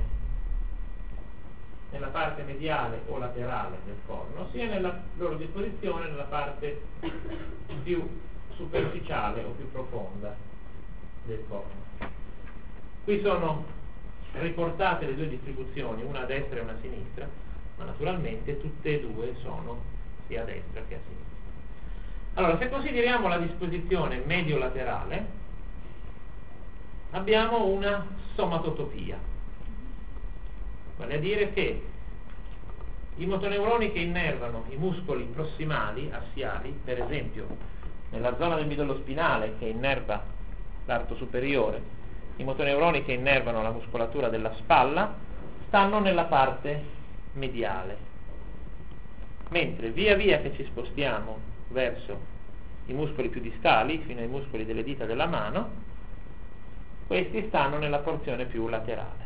nella parte mediale o laterale del corno, sia nella loro disposizione nella parte più superficiale o più profonda del corno. Qui sono riportate le due distribuzioni, una a destra e una a sinistra, ma naturalmente tutte e due sono sia a destra che a sinistra. Allora, se consideriamo la disposizione medio-laterale, abbiamo una somatotopia. vale a dire che i motoneuroni che innervano i muscoli prossimali, assiali, per esempio nella zona del midollo spinale che innerva l'arto superiore, i motoneuroni che innervano la muscolatura della spalla stanno nella parte mediale, mentre via via che ci spostiamo verso i muscoli più distali, fino ai muscoli delle dita della mano, questi stanno nella porzione più laterale.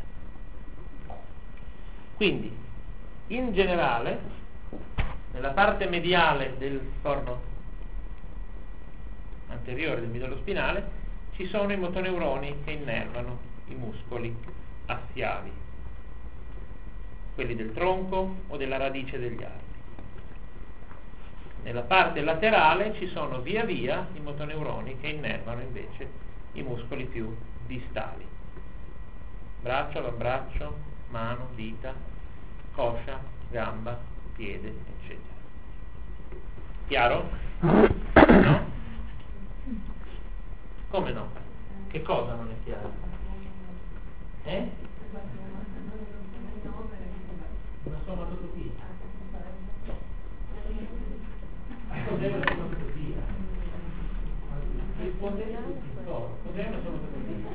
Quindi, in generale, nella parte mediale del corno anteriore del midollo spinale ci sono i motoneuroni che innervano i muscoli assiali, quelli del tronco o della radice degli arti. Nella parte laterale ci sono via via i motoneuroni che innervano invece i muscoli più distali: braccio, avambraccio, mano, dita, coscia, gamba, piede, eccetera. Chiaro? No? Come no? Che cosa non è chiaro? Eh? Una somatotopia. Cos'è una somatotopia? Rispondete tutti, cos'è una somatotopia?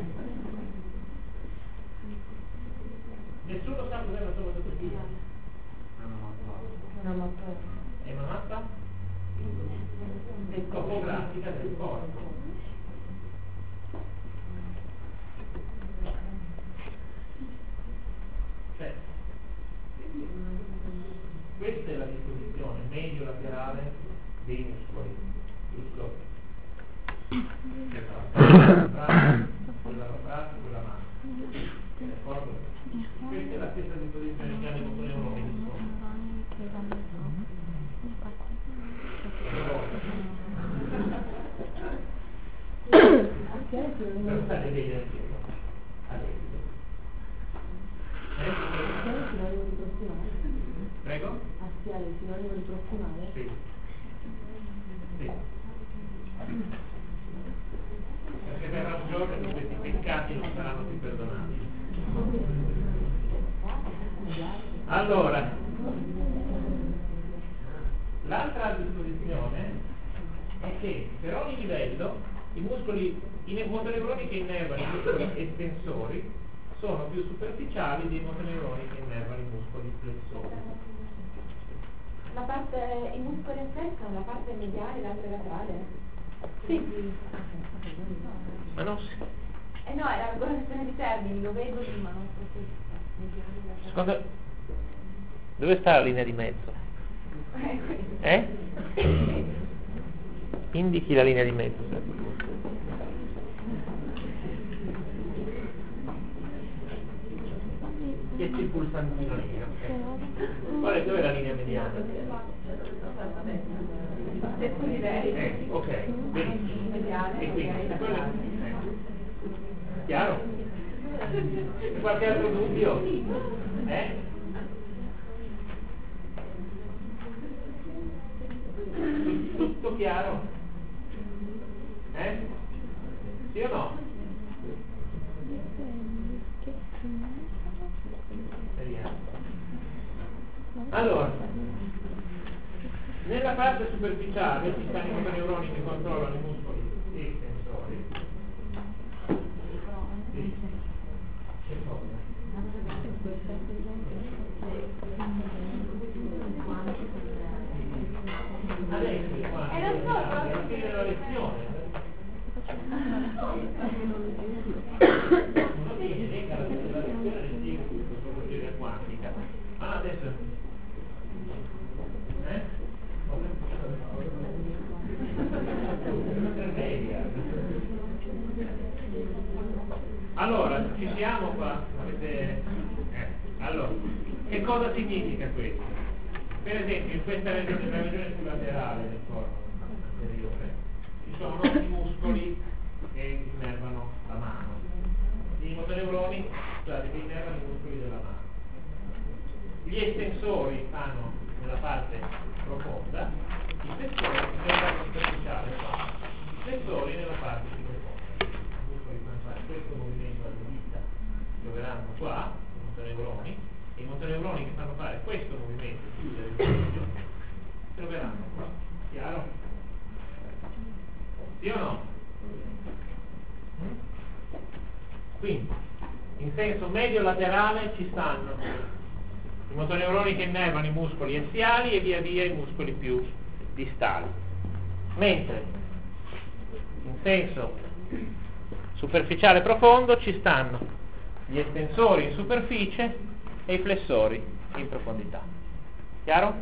Nessuno sa cos'è una somatotopia? Una mappa. È una mappa topografica del corpo. Cioè, questa è la disposizione medio-laterale dei muscoli, giusto? Quell'avambraccio, quella mano. D'accordo? Questa è la stessa disposizione che hanno i motoneuroni. Per stare bene al piede. Adesso. Prego? Assiale, sinonimo di prossimale? Sì. Sì. Perché verrà un giorno che questi peccati non saranno più perdonati. Allora, l'altra disposizione è che per ogni livello i muscoli, i motoneuroni che innervano i muscoli estensori sono più superficiali dei motoneuroni che innervano i muscoli flessori. La parte, i muscoli estensori, la parte mediale e l'altra laterale? Sì. Ma non si... Eh no, era una questione di termini, lo vedo lì, ma non so se... Secondo... Dove sta la linea di mezzo? Eh? Indichi la linea di mezzo. Che c'è il pulsantino nero? Qual è, dove è la linea mediana? Stesso livello. Eh, ok, benissimo. Mediale. E quindi, quello è... Chiaro? Qualche altro dubbio? Eh? Tutto chiaro? Eh? Sì o no? Vediamo. Allora, nella parte superficiale ci stanno i motoneuroni che controllano i muscoli estensori. Sì. Che cosa? Adesso qua, Eh, non so, alla fine della lezione uno viene, venga alla fine della lezione e spiega tutto sulla teoria quantica. Ma adesso eh? Allora, ci siamo qua? Avete... eh. Allora, che cosa significa questo? Per esempio, in questa regione, nella regione più laterale del corpo anteriore, ci sono i muscoli che innervano la mano, i motoneuroni, scusate, che innervano i muscoli della mano. Gli estensori stanno nella parte profonda, i flessori nella parte superficiale qua, i flessori nella parte più profonda. I muscoli fanno fare questo movimento alle dita, giocheranno qua, i motoneuroni, e i motoneuroni che fanno fare questo movimento, chiudere il movimento, si troveranno qua. Chiaro? Sì o no? Mm? Quindi, in senso medio-laterale ci stanno i motoneuroni che innervano i muscoli assiali e via via i muscoli più distali. Mentre, in senso superficiale profondo ci stanno gli estensori in superficie e i flessori in profondità. Chiaro?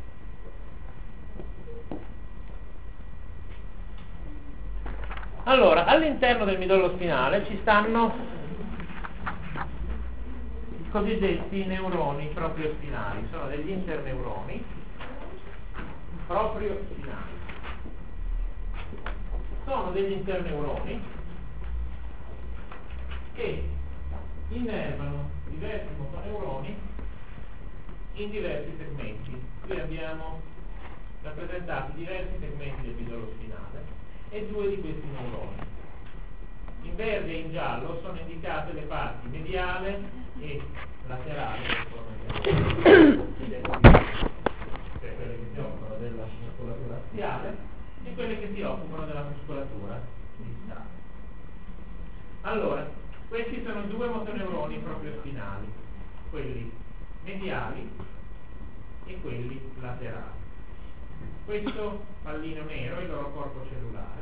Allora, all'interno del midollo spinale ci stanno i cosiddetti neuroni proprio spinali, sono degli interneuroni proprio spinali. Sono degli interneuroni che innervano diversi motoneuroni in diversi segmenti. Qui abbiamo rappresentati diversi segmenti del midollo spinale e due di questi neuroni. In verde e in giallo sono indicate le parti mediale e laterale del neurone, cioè quelle che si occupano della muscolatura assiale e quelle che si occupano della muscolatura distale. Allora, questi sono due motoneuroni proprio spinali, quelli mediali e quelli laterali. Questo pallino nero è il loro corpo cellulare.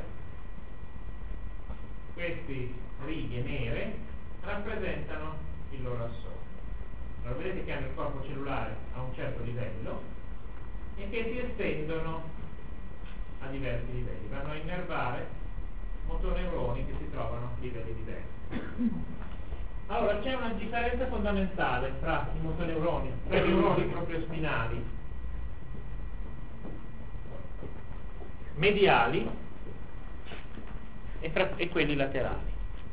Queste righe nere rappresentano il loro assone. Allora vedete che hanno il corpo cellulare a un certo livello e che si estendono a diversi livelli, vanno a innervare motoneuroni che si trovano a livelli diversi. Allora c'è una differenza fondamentale tra i motoneuroni, tra i neuroni proprio spinali mediali e, fra, e quelli laterali.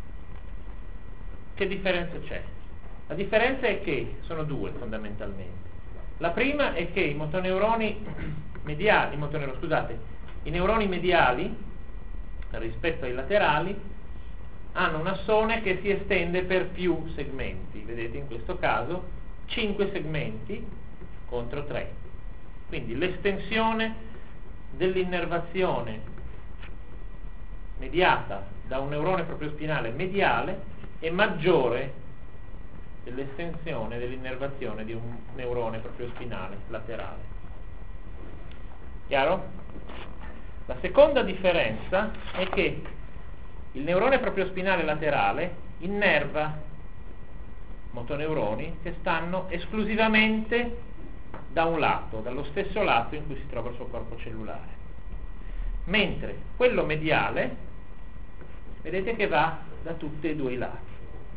Che differenza c'è? La differenza è che sono due fondamentalmente. La prima è che i motoneuroni mediali, i motoneuroni, scusate, i neuroni mediali rispetto ai laterali hanno un assone che si estende per più segmenti. Vedete in questo caso cinque segmenti contro tre. Quindi l'estensione dell'innervazione mediata da un neurone proprio spinale mediale è maggiore dell'estensione dell'innervazione di un neurone proprio spinale laterale. Chiaro? La seconda differenza è che il neurone proprio spinale laterale innerva motoneuroni che stanno esclusivamente da un lato, dallo stesso lato in cui si trova il suo corpo cellulare, mentre quello mediale vedete che va da tutti e due i lati.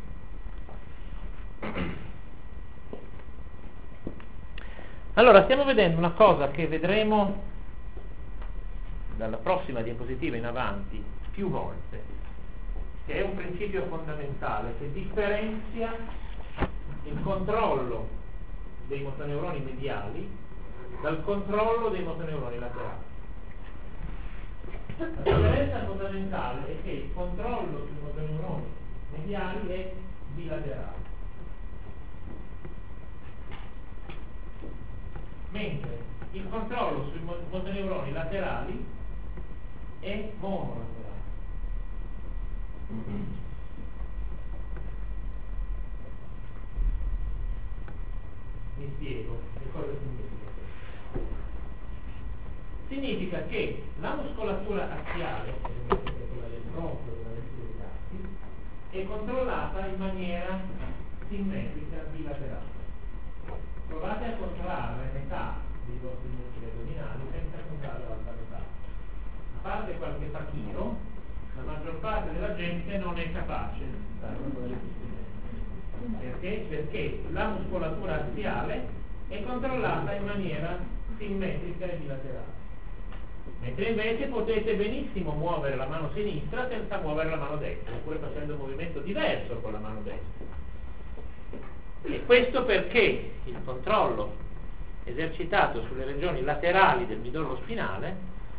Allora stiamo vedendo una cosa che vedremo dalla prossima diapositiva in avanti più volte, che è un principio fondamentale che differenzia il controllo dei motoneuroni mediali dal controllo dei motoneuroni laterali. La differenza fondamentale è che il controllo sui motoneuroni mediali è bilaterale, mentre il controllo sui motoneuroni laterali è monolaterale. Mi spiego che cosa significa questo. Significa che la muscolatura assiale, che è quella del tronco e della destra dei gatti, è controllata in maniera simmetrica bilaterale. Provate a contrarre metà dei vostri muscoli addominali senza contrarre l'altra metà. A parte qualche fakiro, la maggior parte della gente non è capace di fare una cosa del genere. Perché? Perché la muscolatura assiale è controllata in maniera simmetrica e bilaterale, mentre invece potete benissimo muovere la mano sinistra senza muovere la mano destra, oppure facendo un movimento diverso con la mano destra. E questo perché il controllo esercitato sulle regioni laterali del midollo spinale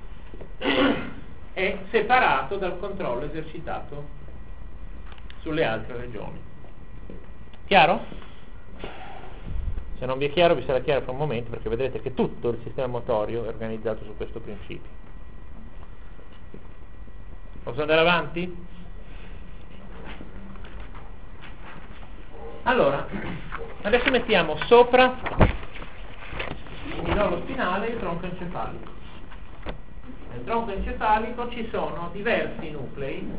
è separato dal controllo esercitato sulle altre regioni. Chiaro? Se non vi è chiaro vi sarà chiaro fra un momento, perché vedrete che tutto il sistema motorio è organizzato su questo principio. Posso andare avanti? Allora, adesso mettiamo sopra il midollo spinale e il tronco encefalico. Nel tronco encefalico ci sono diversi nuclei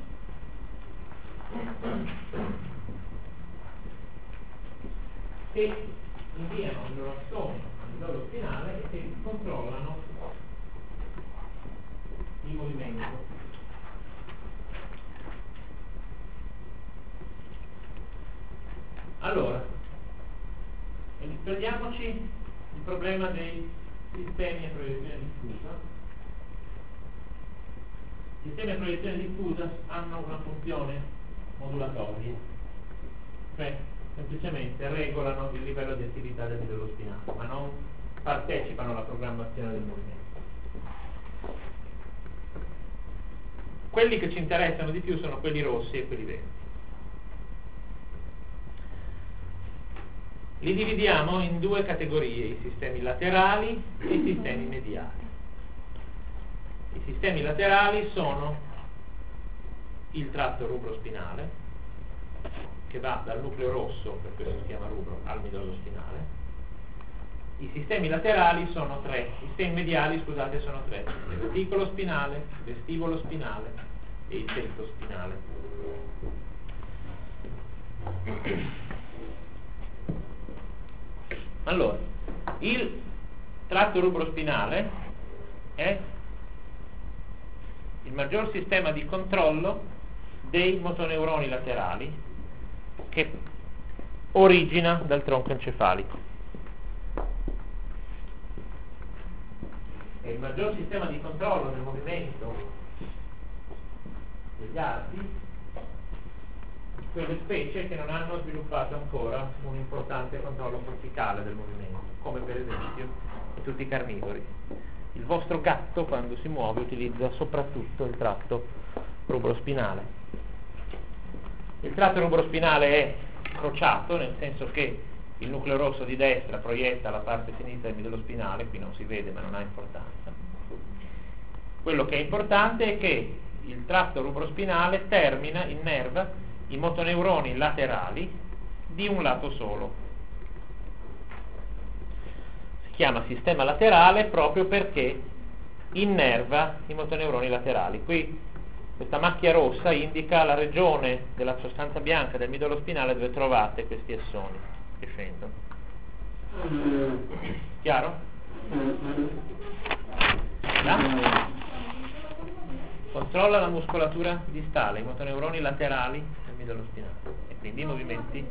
che inviano il loro assonio al midollo spinale e che controllano il movimento. Allora, prendiamoci il problema dei sistemi a proiezione diffusa. I sistemi a proiezione diffusa hanno una funzione modulatoria, cioè semplicemente regolano il livello di attività del midollo spinale, ma non partecipano alla programmazione del movimento. Quelli che ci interessano di più sono quelli rossi e quelli verdi. Li dividiamo in due categorie, i sistemi laterali e i sistemi mediali. I sistemi laterali sono il tratto rubrospinale, che va dal nucleo rosso, per questo si chiama rubro, al midollo spinale. I sistemi laterali sono tre, i sistemi mediali, scusate, sono tre: il reticolo spinale, il vestibolo spinale e il tetto spinale. Allora, il tratto rubrospinale è il maggior sistema di controllo dei motoneuroni laterali che origina dal tronco encefalico. È il maggior sistema di controllo del movimento degli arti, quelle specie che non hanno sviluppato ancora un importante controllo corticale del movimento, come per esempio tutti i carnivori. Il vostro gatto, quando si muove, utilizza soprattutto il tratto rubrospinale. Il tratto rubrospinale è crociato, nel senso che il nucleo rosso di destra proietta la parte sinistra del midollo spinale, qui non si vede ma non ha importanza. Quello che è importante è che il tratto rubrospinale termina, innerva i motoneuroni laterali di un lato solo. Si chiama sistema laterale proprio perché innerva i motoneuroni laterali. Qui questa macchia rossa indica la regione della sostanza bianca del midollo spinale dove trovate questi assoni che scendono. Chiaro? Da? Controlla la muscolatura distale, i motoneuroni laterali del midollo spinale e quindi i movimenti.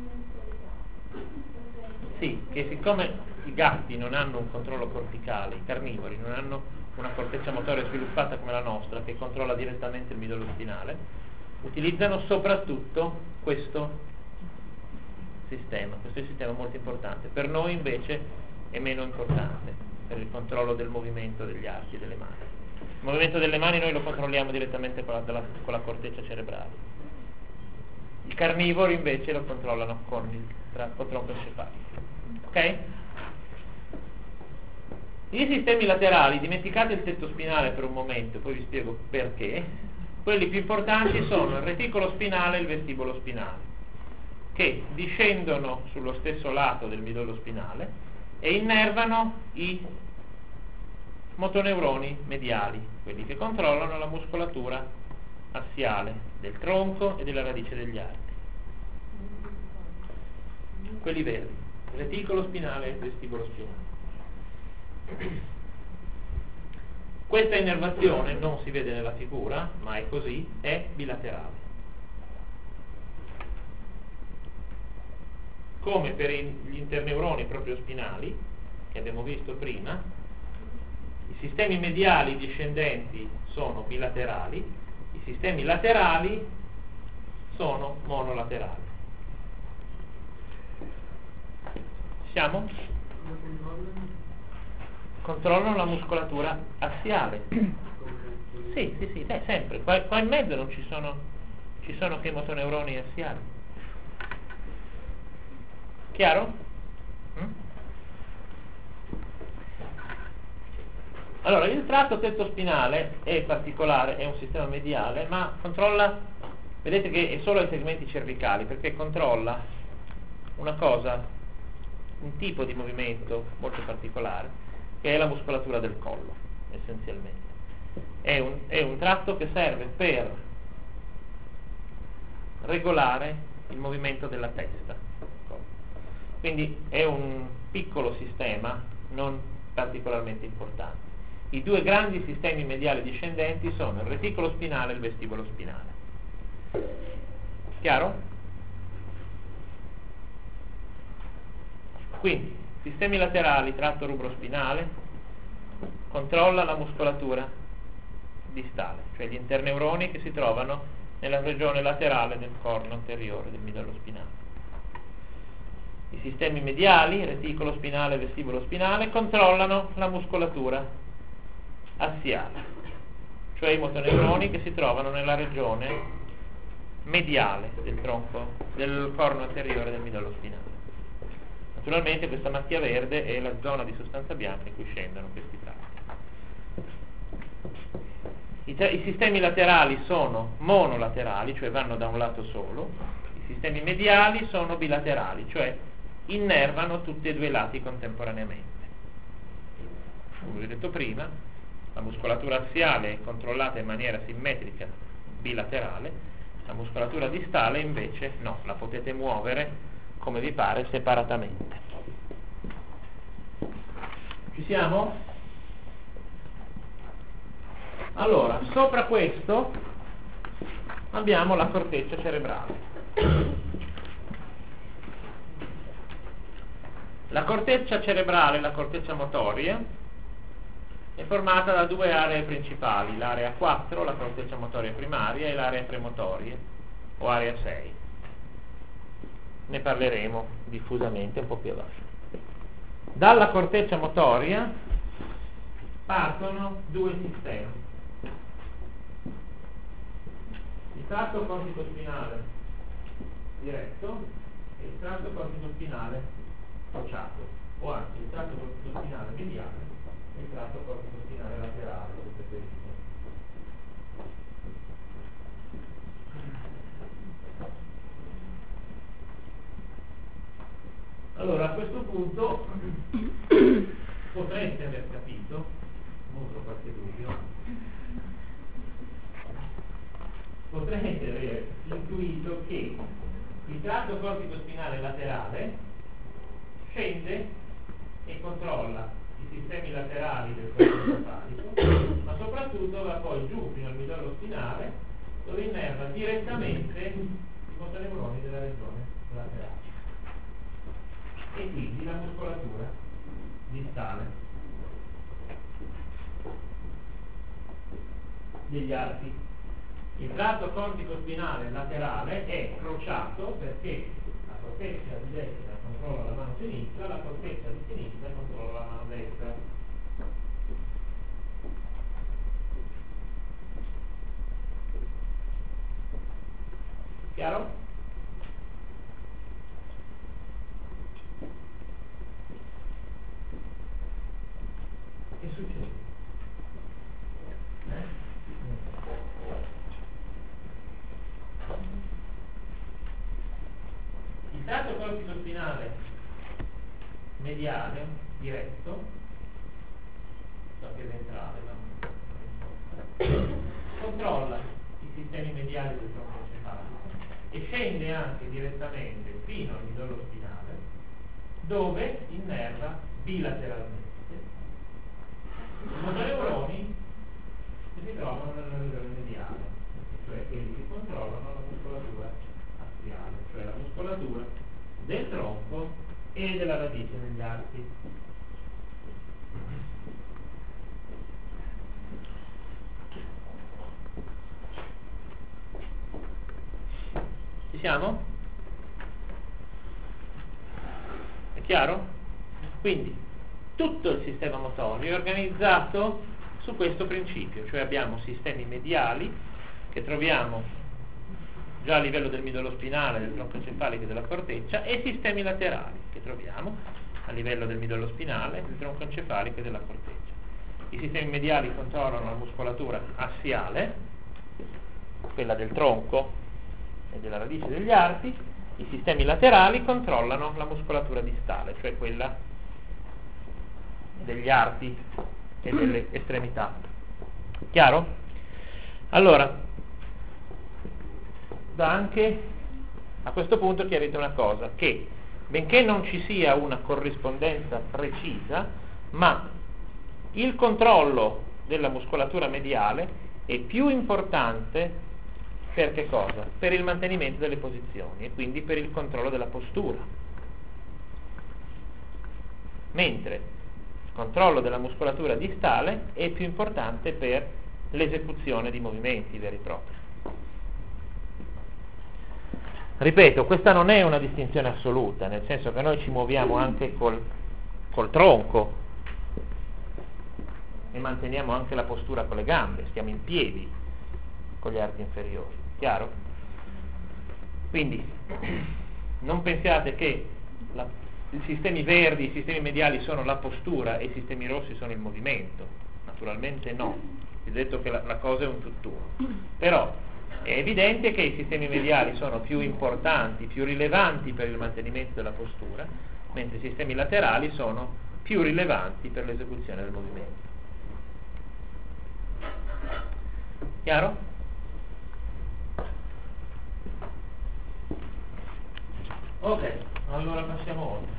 Sì, che siccome i gatti non hanno un controllo corticale, i carnivori non hanno una corteccia motoria sviluppata come la nostra che controlla direttamente il midollo spinale, utilizzano soprattutto questo sistema. Questo è un sistema molto importante. Per noi invece è meno importante per il controllo del movimento degli arti e delle mani. Il movimento delle mani noi lo controlliamo direttamente con la, della, con la corteccia cerebrale. I carnivori invece lo controllano con il tra, con tronco encefalico. Ok? I sistemi laterali, dimenticate il tetto spinale per un momento, poi vi spiego perché. Quelli più importanti sono il reticolo spinale e il vestibolo spinale, che discendono sullo stesso lato del midollo spinale e innervano i motoneuroni mediali, quelli che controllano la muscolatura assiale del tronco e della radice degli arti. Quelli verdi, reticolo spinale e vestibolo spinale. Questa innervazione non si vede nella figura, ma è così, è bilaterale. Come per gli interneuroni proprio spinali, che abbiamo visto prima, i sistemi mediali discendenti sono bilaterali, i sistemi laterali sono monolaterali. Siamo? Controllano la muscolatura assiale. Sì, sì, sì, beh, sempre. Qua, qua in mezzo non ci sono, ci sono che motoneuroni assiali. Chiaro? Allora, il tratto tettospinale è particolare, è un sistema mediale, ma controlla, vedete che è solo ai segmenti cervicali, perché controlla una cosa, un tipo di movimento molto particolare, che è la muscolatura del collo, essenzialmente. È un, è un tratto che serve per regolare il movimento della testa. Quindi è un piccolo sistema, non particolarmente importante. I due grandi sistemi mediali discendenti sono il reticolo spinale e il vestibolo spinale. Chiaro? Quindi, sistemi laterali, tratto rubrospinale, controlla la muscolatura distale, cioè gli interneuroni che si trovano nella regione laterale del corno anteriore del midollo spinale. I sistemi mediali, reticolo spinale e vestibolo spinale, controllano la muscolatura assiale, cioè i motoneuroni che si trovano nella regione mediale del tronco, del corno anteriore del midollo spinale. Naturalmente questa macchia verde è la zona di sostanza bianca in cui scendono questi tratti. I, te- I sistemi laterali sono monolaterali, cioè vanno da un lato solo. I sistemi mediali sono bilaterali, cioè innervano tutti e due i lati contemporaneamente. Come vi ho detto prima, la muscolatura assiale è controllata in maniera simmetrica bilaterale, la muscolatura distale invece no, la potete muovere come vi pare separatamente. Ci siamo? Allora, sopra questo abbiamo la corteccia cerebrale. La corteccia cerebrale, la corteccia motoria, è formata da due aree principali, l'area quattro, la corteccia motoria primaria, e l'area premotoria, o area sei. Ne parleremo diffusamente un po' più avanti. Dalla corteccia motoria partono due sistemi. Il tratto cortico-spinale diretto e il tratto cortico-spinale crociato, o anche il tratto cortico-spinale mediale e il tratto cortico-spinale laterale, se preferite. Allora, a questo punto potreste aver capito, nutro qualche dubbio, potreste aver intuito che il tratto cortico-spinale laterale scende e controlla i sistemi laterali del corpo encefalico, ma soprattutto va poi giù fino al midollo spinale, dove innerva direttamente i motoneuroni della regione laterale. E quindi la muscolatura distale degli arti. Il tratto cortico-spinale laterale è crociato perché la corteccia di destra controlla la mano sinistra, la corteccia di sinistra controlla la mano destra. Chiaro? Che succede? Eh? Il tratto cortico-spinale mediale, diretto, so che è ventrale, no? Controlla i sistemi mediali del tronco encefalico e scende anche direttamente fino al midollo spinale, dove innerva bilateralmente i motoneuroni che si trovano nella regione mediale, cioè quelli che controllano la muscolatura assiale, cioè la muscolatura del tronco e della radice degli arti. Ci siamo? È chiaro? Quindi tutto il sistema motorio è organizzato su questo principio, cioè abbiamo sistemi mediali che troviamo già a livello del midollo spinale, del tronco encefalico e della corteccia, e sistemi laterali che troviamo a livello del midollo spinale, del tronco encefalico e della corteccia. I sistemi mediali controllano la muscolatura assiale, quella del tronco e della radice degli arti. I sistemi laterali controllano la muscolatura distale, cioè quella degli arti e delle estremità. Chiaro? Allora, da anche a questo punto chiarite una cosa, che benché non ci sia una corrispondenza precisa, ma il controllo della muscolatura mediale è più importante per che cosa? Per il mantenimento delle posizioni e quindi per il controllo della postura. Mentre il controllo della muscolatura distale è più importante per l'esecuzione di movimenti veri e propri. Ripeto, questa non è una distinzione assoluta, nel senso che noi ci muoviamo anche col, col tronco e manteniamo anche la postura con le gambe, stiamo in piedi con gli arti inferiori, chiaro? Quindi non pensiate che la, i sistemi verdi, i sistemi mediali sono la postura e i sistemi rossi sono il movimento, naturalmente no, vi ho detto che la, la cosa è un tutt'uno, però è evidente che i sistemi mediali sono più importanti, più rilevanti per il mantenimento della postura, mentre i sistemi laterali sono più rilevanti per l'esecuzione del movimento. Chiaro? Ok, allora passiamo oltre.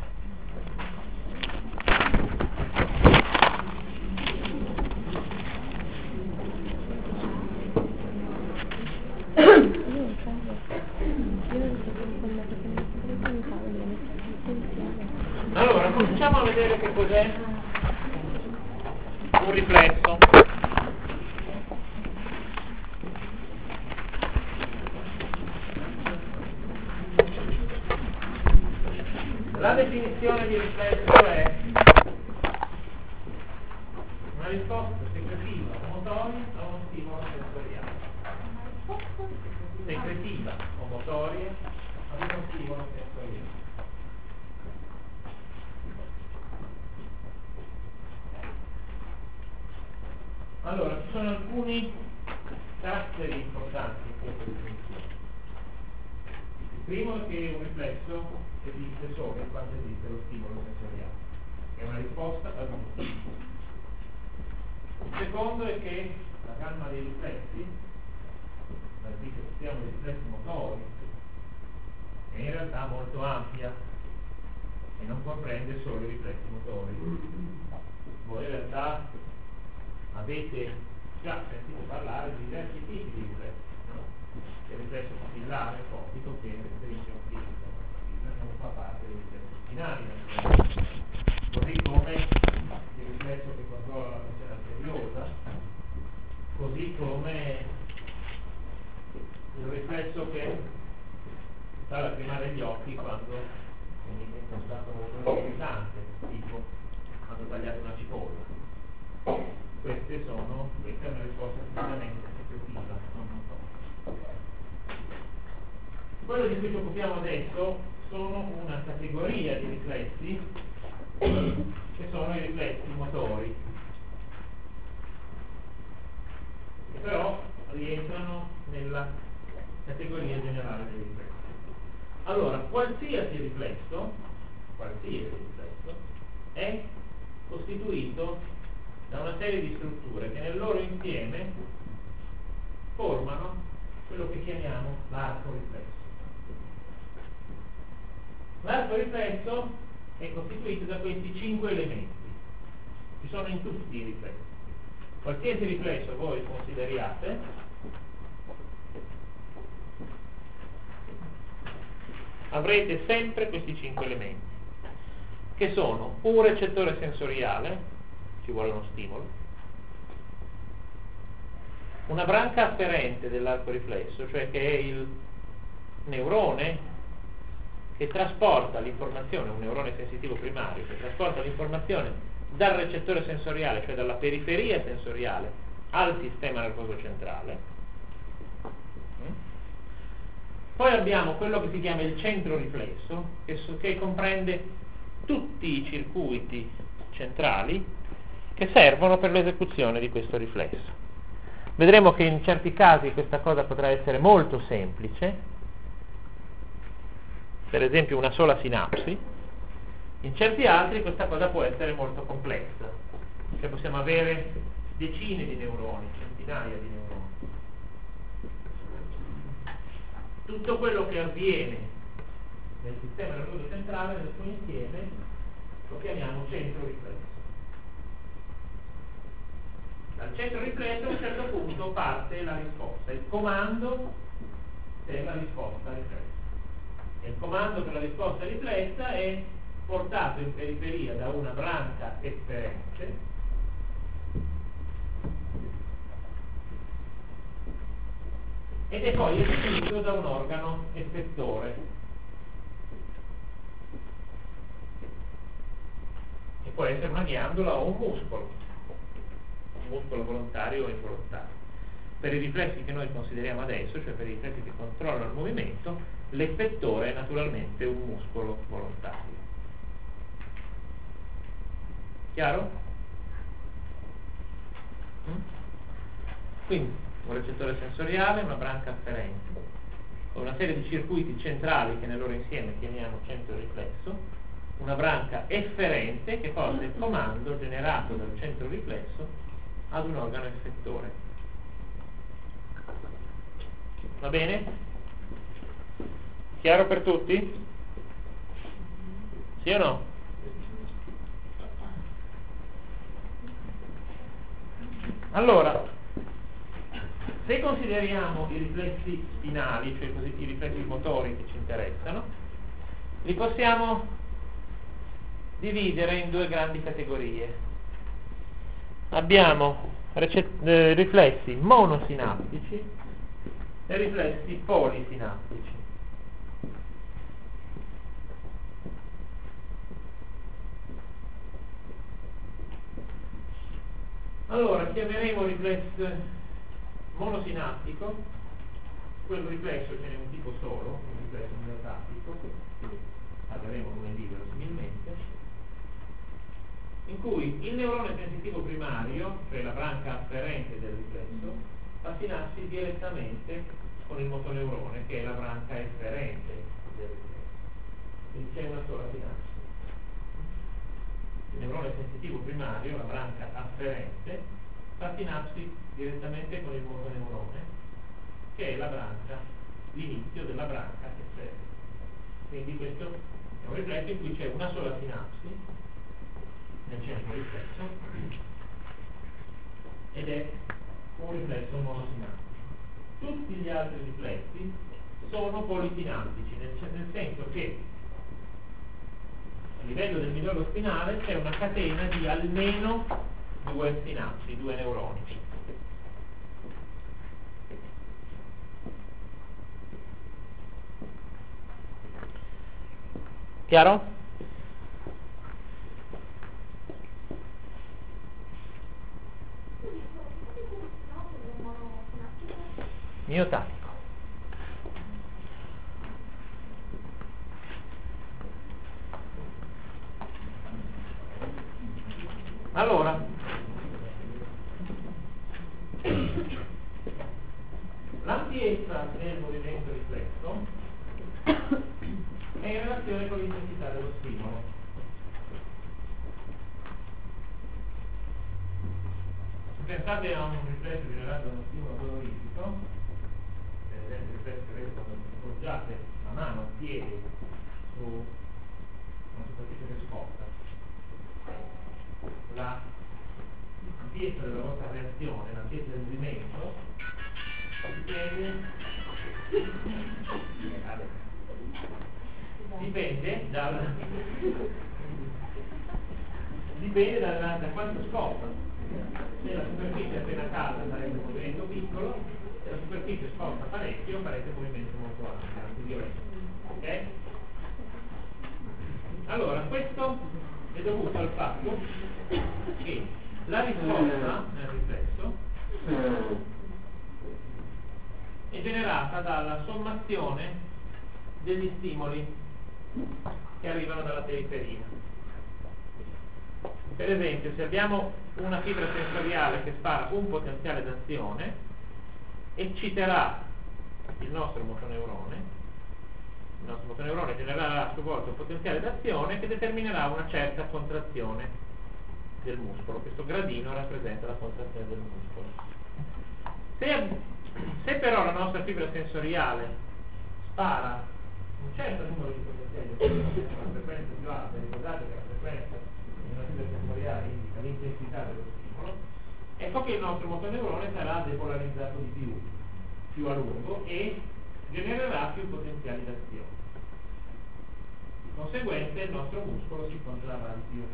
Allora, cominciamo a vedere che cos'è un riflesso. La definizione di riflesso è una risposta secretiva o motoria a uno stimolo sensoriale. Secretiva o motoria a uno stimolo sensoriale. Allora, ci sono alcuni caratteri importanti in questa definizione. Il primo è che un riflesso esiste solo quando esiste lo stimolo sensoriale, è una risposta ad uno stimolo. Il secondo è che la gamma dei riflessi, la definizione dei riflessi motori, è in realtà molto ampia e non comprende solo i riflessi motori. Voi in realtà avete già sentito parlare di diversi tipi di riflessi, no? Il riflesso capillare, fobico, che è l'esempio fisico, non fa parte dei riflessi spinali, così come il riflesso che controlla la pressione arteriosa, così come il riflesso che fa lacrimare gli occhi quando venite in uno stato molto irritante, tipo quando tagliate una cipolla. Queste sono, questa è una risposta sicuramente secretiva, non so. Quello di cui ci occupiamo adesso sono una categoria di riflessi che sono i riflessi motori, che però rientrano nella categoria generale dei riflessi. Allora, qualsiasi riflesso, qualsiasi riflesso è costituito da una serie di strutture che nel loro insieme formano quello che chiamiamo l'arco riflesso. L'arco riflesso è costituito da questi cinque elementi, ci sono in tutti i riflessi. Qualsiasi riflesso voi consideriate, avrete sempre questi cinque elementi, che sono un recettore sensoriale, ci vuole uno stimolo, una branca afferente dell'arco riflesso, cioè che è il neurone che trasporta l'informazione, un neurone sensitivo primario che trasporta l'informazione dal recettore sensoriale, cioè dalla periferia sensoriale, al sistema nervoso centrale. Poi abbiamo quello che si chiama il centro riflesso, che, che comprende tutti i circuiti centrali che servono per l'esecuzione di questo riflesso. Vedremo che in certi casi questa cosa potrà essere molto semplice, per esempio una sola sinapsi, in certi altri questa cosa può essere molto complessa, cioè possiamo avere decine di neuroni, centinaia di neuroni. Tutto quello che avviene nel sistema nervoso centrale, nel suo insieme, lo chiamiamo centro riflesso. Dal centro riflesso a un certo punto parte la risposta, il comando per la risposta riflessa. E il comando per la risposta riflessa è portato in periferia da una branca efferente ed è poi eseguito da un organo effettore, che può essere una ghiandola o un muscolo, un muscolo volontario o involontario. Per i riflessi che noi consideriamo adesso, cioè per i riflessi che controllano il movimento, l'effettore è naturalmente un muscolo volontario. Chiaro? Mm? Quindi un recettore sensoriale, una branca afferente, con una serie di circuiti centrali che nel loro insieme chiamiamo centro riflesso, una branca efferente che porta il comando generato dal centro riflesso ad un organo effettore. Va bene? Chiaro per tutti? Sì o no? Allora, se consideriamo i riflessi spinali, cioè così, i riflessi motori che ci interessano, li possiamo dividere in due grandi categorie. Abbiamo recet- eh, riflessi monosinaptici e riflessi polisinaptici. Allora, chiameremo riflesso monosinaptico, quel riflesso ce n'è un tipo solo, un riflesso miotattico, parleremo lunedì verosimilmente, in cui il neurone sensitivo primario, cioè la branca afferente del riflesso, fa sinapsi direttamente con il motoneurone, che è la branca efferente del riflesso. Quindi c'è una sola sinapsi. Il neurone sensitivo primario, la branca afferente, fa sinapsi direttamente con il motoneurone, che è la branca, l'inizio della branca efferente. Quindi questo è un riflesso in cui c'è una sola sinapsi nel centro riflesso ed è un riflesso monosinaptico. Tutti gli altri riflessi sono polisinaptici, nel, nel senso che a livello del midollo spinale c'è una catena di almeno due sinapsi, due neuroni. Chiaro? Miotattico. Allora, l'ampiezza del movimento riflesso è in relazione con l'intensità dello stimolo. Se pensate a un riflesso generato da uno stimolo colorifico, per esempio il riflesso che vedete quando appoggiate la mano, il piede su una superficie che scotta, la l'ampiezza della vostra reazione, l'ampiezza del movimento dipende dipende dal dipende da, da quanto scotta. Se la superficie è appena calda farete un movimento piccolo, se la superficie scotta parecchio farete un movimento molto ampio, anche violento. Ok? Allora, questo è dovuto al fatto che la risposta nel riflesso è generata dalla sommazione degli stimoli che arrivano dalla periferia. Per esempio, se abbiamo una fibra sensoriale che spara un potenziale d'azione, ecciterà il nostro motoneurone, il nostro motoneurone genererà a sua volta un potenziale d'azione che determinerà una certa contrazione del muscolo. Questo gradino rappresenta la contrazione del muscolo. Se, se però la nostra fibra sensoriale spara un certo numero di potenziali d'azione, una frequenza più alta, ricordate che la frequenza di una fibra sensoriale indica l'intensità dello stimolo, ecco che il nostro motoneurone sarà depolarizzato di più, più a lungo, e genererà più potenziali d'azione. Di conseguenza il nostro muscolo si contrarrà di più.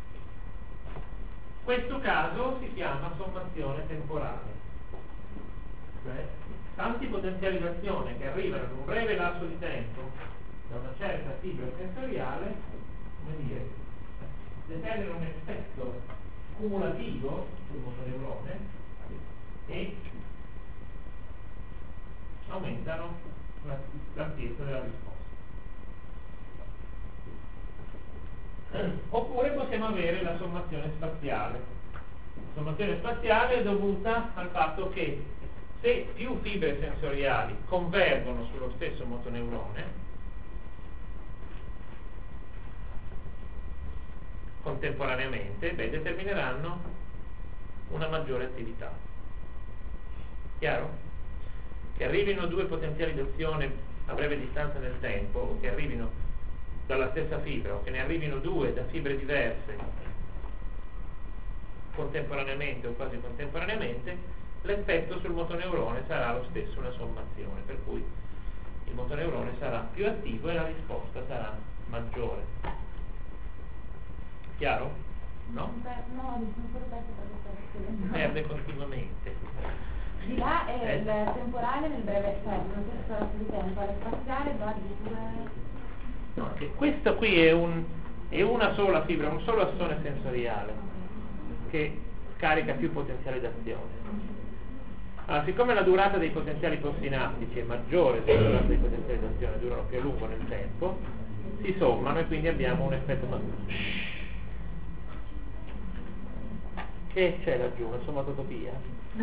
Questo caso si chiama sommazione temporale, cioè tanti potenziali d'azione che arrivano in un breve lasso di tempo da una certa fibra sensoriale, come dire, determinano un effetto cumulativo sul motoneurone e aumentano la- l'ampiezza della risposta. Oppure possiamo avere la sommazione spaziale. La sommazione spaziale è dovuta al fatto che se più fibre sensoriali convergono sullo stesso motoneurone contemporaneamente, beh, determineranno una maggiore attività. Chiaro? Che arrivino due potenziali d'azione a breve distanza nel tempo, o che arrivino dalla stessa fibra, o che ne arrivino due da fibre diverse contemporaneamente o quasi contemporaneamente, l'effetto sul motoneurone sarà lo stesso, una sommazione, per cui il motoneurone sarà più attivo e la risposta sarà maggiore. Chiaro? No? Beh, no, non sono perso per questa questione. Perde continuamente. Di là è Eh? il temporale nel breve, cioè non so se lasso di tempo, la spaziale va di due. No, che questo qui è, un, è una sola fibra, un solo assone sensoriale che carica più potenziali d'azione. Allora, siccome la durata dei potenziali postsinaptici è maggiore della durata dei potenziali d'azione, durano più a lungo nel tempo, si sommano e quindi abbiamo un effetto maggiore. Che c'è laggiù? Una sommatotopia?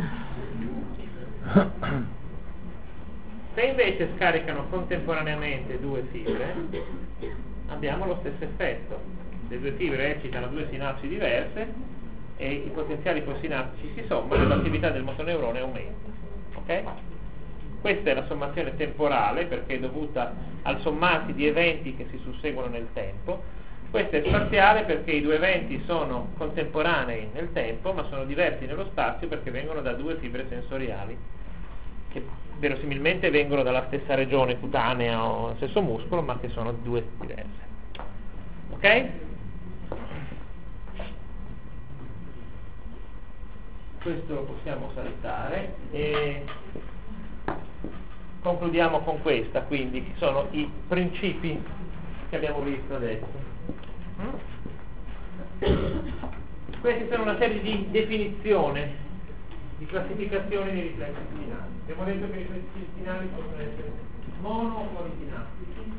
Se invece scaricano contemporaneamente due fibre, abbiamo lo stesso effetto. Le due fibre eccitano due sinapsi diverse e i potenziali postsinaptici si sommano e l'attività del motoneurone aumenta. Ok? Questa è la sommazione temporale, perché è dovuta al sommarsi di eventi che si susseguono nel tempo. Questa è spaziale perché i due eventi sono contemporanei nel tempo, ma sono diversi nello spazio perché vengono da due fibre sensoriali che verosimilmente vengono dalla stessa regione cutanea o dallo stesso muscolo, ma che sono due diverse. Ok? Questo lo possiamo saltare e concludiamo con questa, quindi, che sono i principi che abbiamo visto adesso. Queste sono una serie di definizioni, di classificazioni dei riflessi spinali. Abbiamo detto che i riflessi spinali possono essere mono o polisinaptici.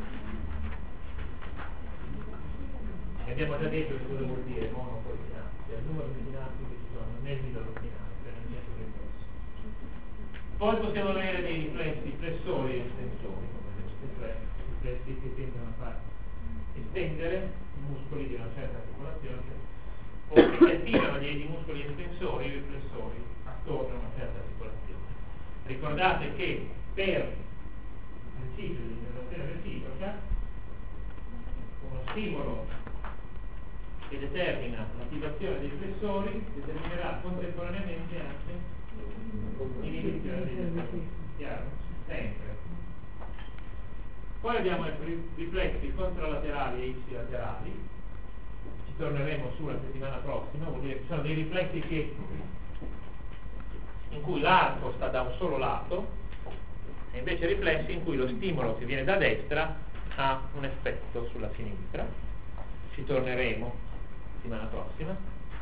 E abbiamo già detto che cosa vuol dire mono o polisinaptici, è il numero di sinapsi che ci sono nel midollo spinale, cioè nel centro del dorso. Poi possiamo avere dei riflessi flessori e estensori, come vedete, riflessi che tendono a far estendere i muscoli di una certa articolazione, o che si attivano dei muscoli estensori e riflessori attorno a una certa articolazione. Ricordate che per il principio di innervazione reciproca uno stimolo che determina l'attivazione dei flessori determinerà contemporaneamente anche l'inibizione degli estensori. Chiaro? Sempre. Poi abbiamo i riflessi contralaterali e ipsilaterali, ci torneremo sulla settimana prossima, vuol dire che ci sono dei riflessi che, in cui l'arco sta da un solo lato, e invece riflessi in cui lo stimolo che viene da destra ha un effetto sulla sinistra. Ci torneremo la settimana prossima.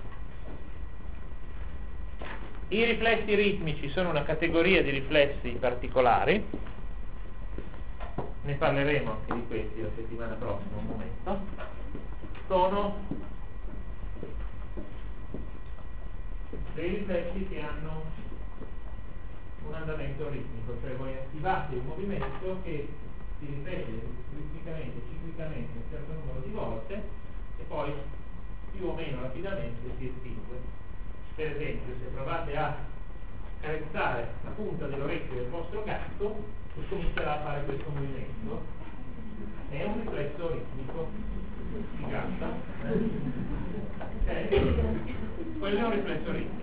I riflessi ritmici sono una categoria di riflessi particolari. Ne parleremo anche di questi la settimana prossima, un momento. Sono dei riflessi che hanno un andamento ritmico, cioè voi attivate un movimento che si ripete ritmicamente, ciclicamente un certo numero di volte e poi più o meno rapidamente si estingue. Per esempio, se provate a carezzare la punta dell'orecchio del vostro gatto e comincerà a fare questo movimento, è un riflesso ritmico di gatta, ok? Quello è un riflesso ritmico.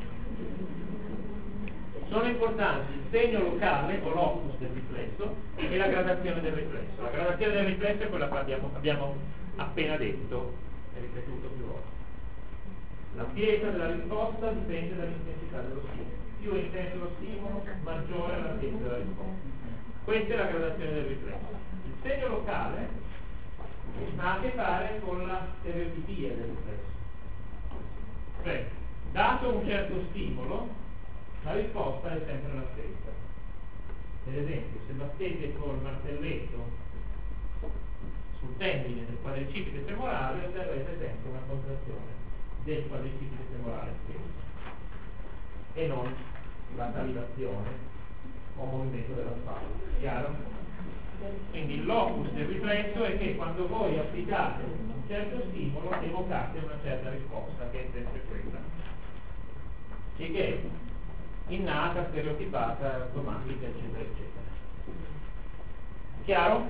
Sono importanti il segno locale o locus del riflesso e la gradazione del riflesso. La gradazione del riflesso è quella che abbiamo, abbiamo appena detto e ripetuto più volte. L'ampiezza della risposta dipende dall'intensità dello stimolo. Più è intenso lo stimolo, maggiore è l'ampiezza della risposta. Questa è la gradazione del riflesso. Il segno locale ha a che fare con la stereotipia del riflesso. Cioè, dato un certo stimolo, la risposta è sempre la stessa. Per esempio, se battete col martelletto sul tendine del quadricipite femorale, otterrete sempre una contrazione del quadricipite femorale stesso e non la salivazione o movimento della spalla. Chiaro? Quindi il locus del riflesso è che quando voi applicate un certo stimolo evocate una certa risposta, che è sempre quella, e che è innata, stereotipata, automatica, eccetera, eccetera. Chiaro?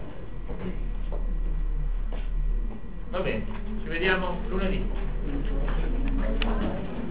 Va bene, ci vediamo lunedì.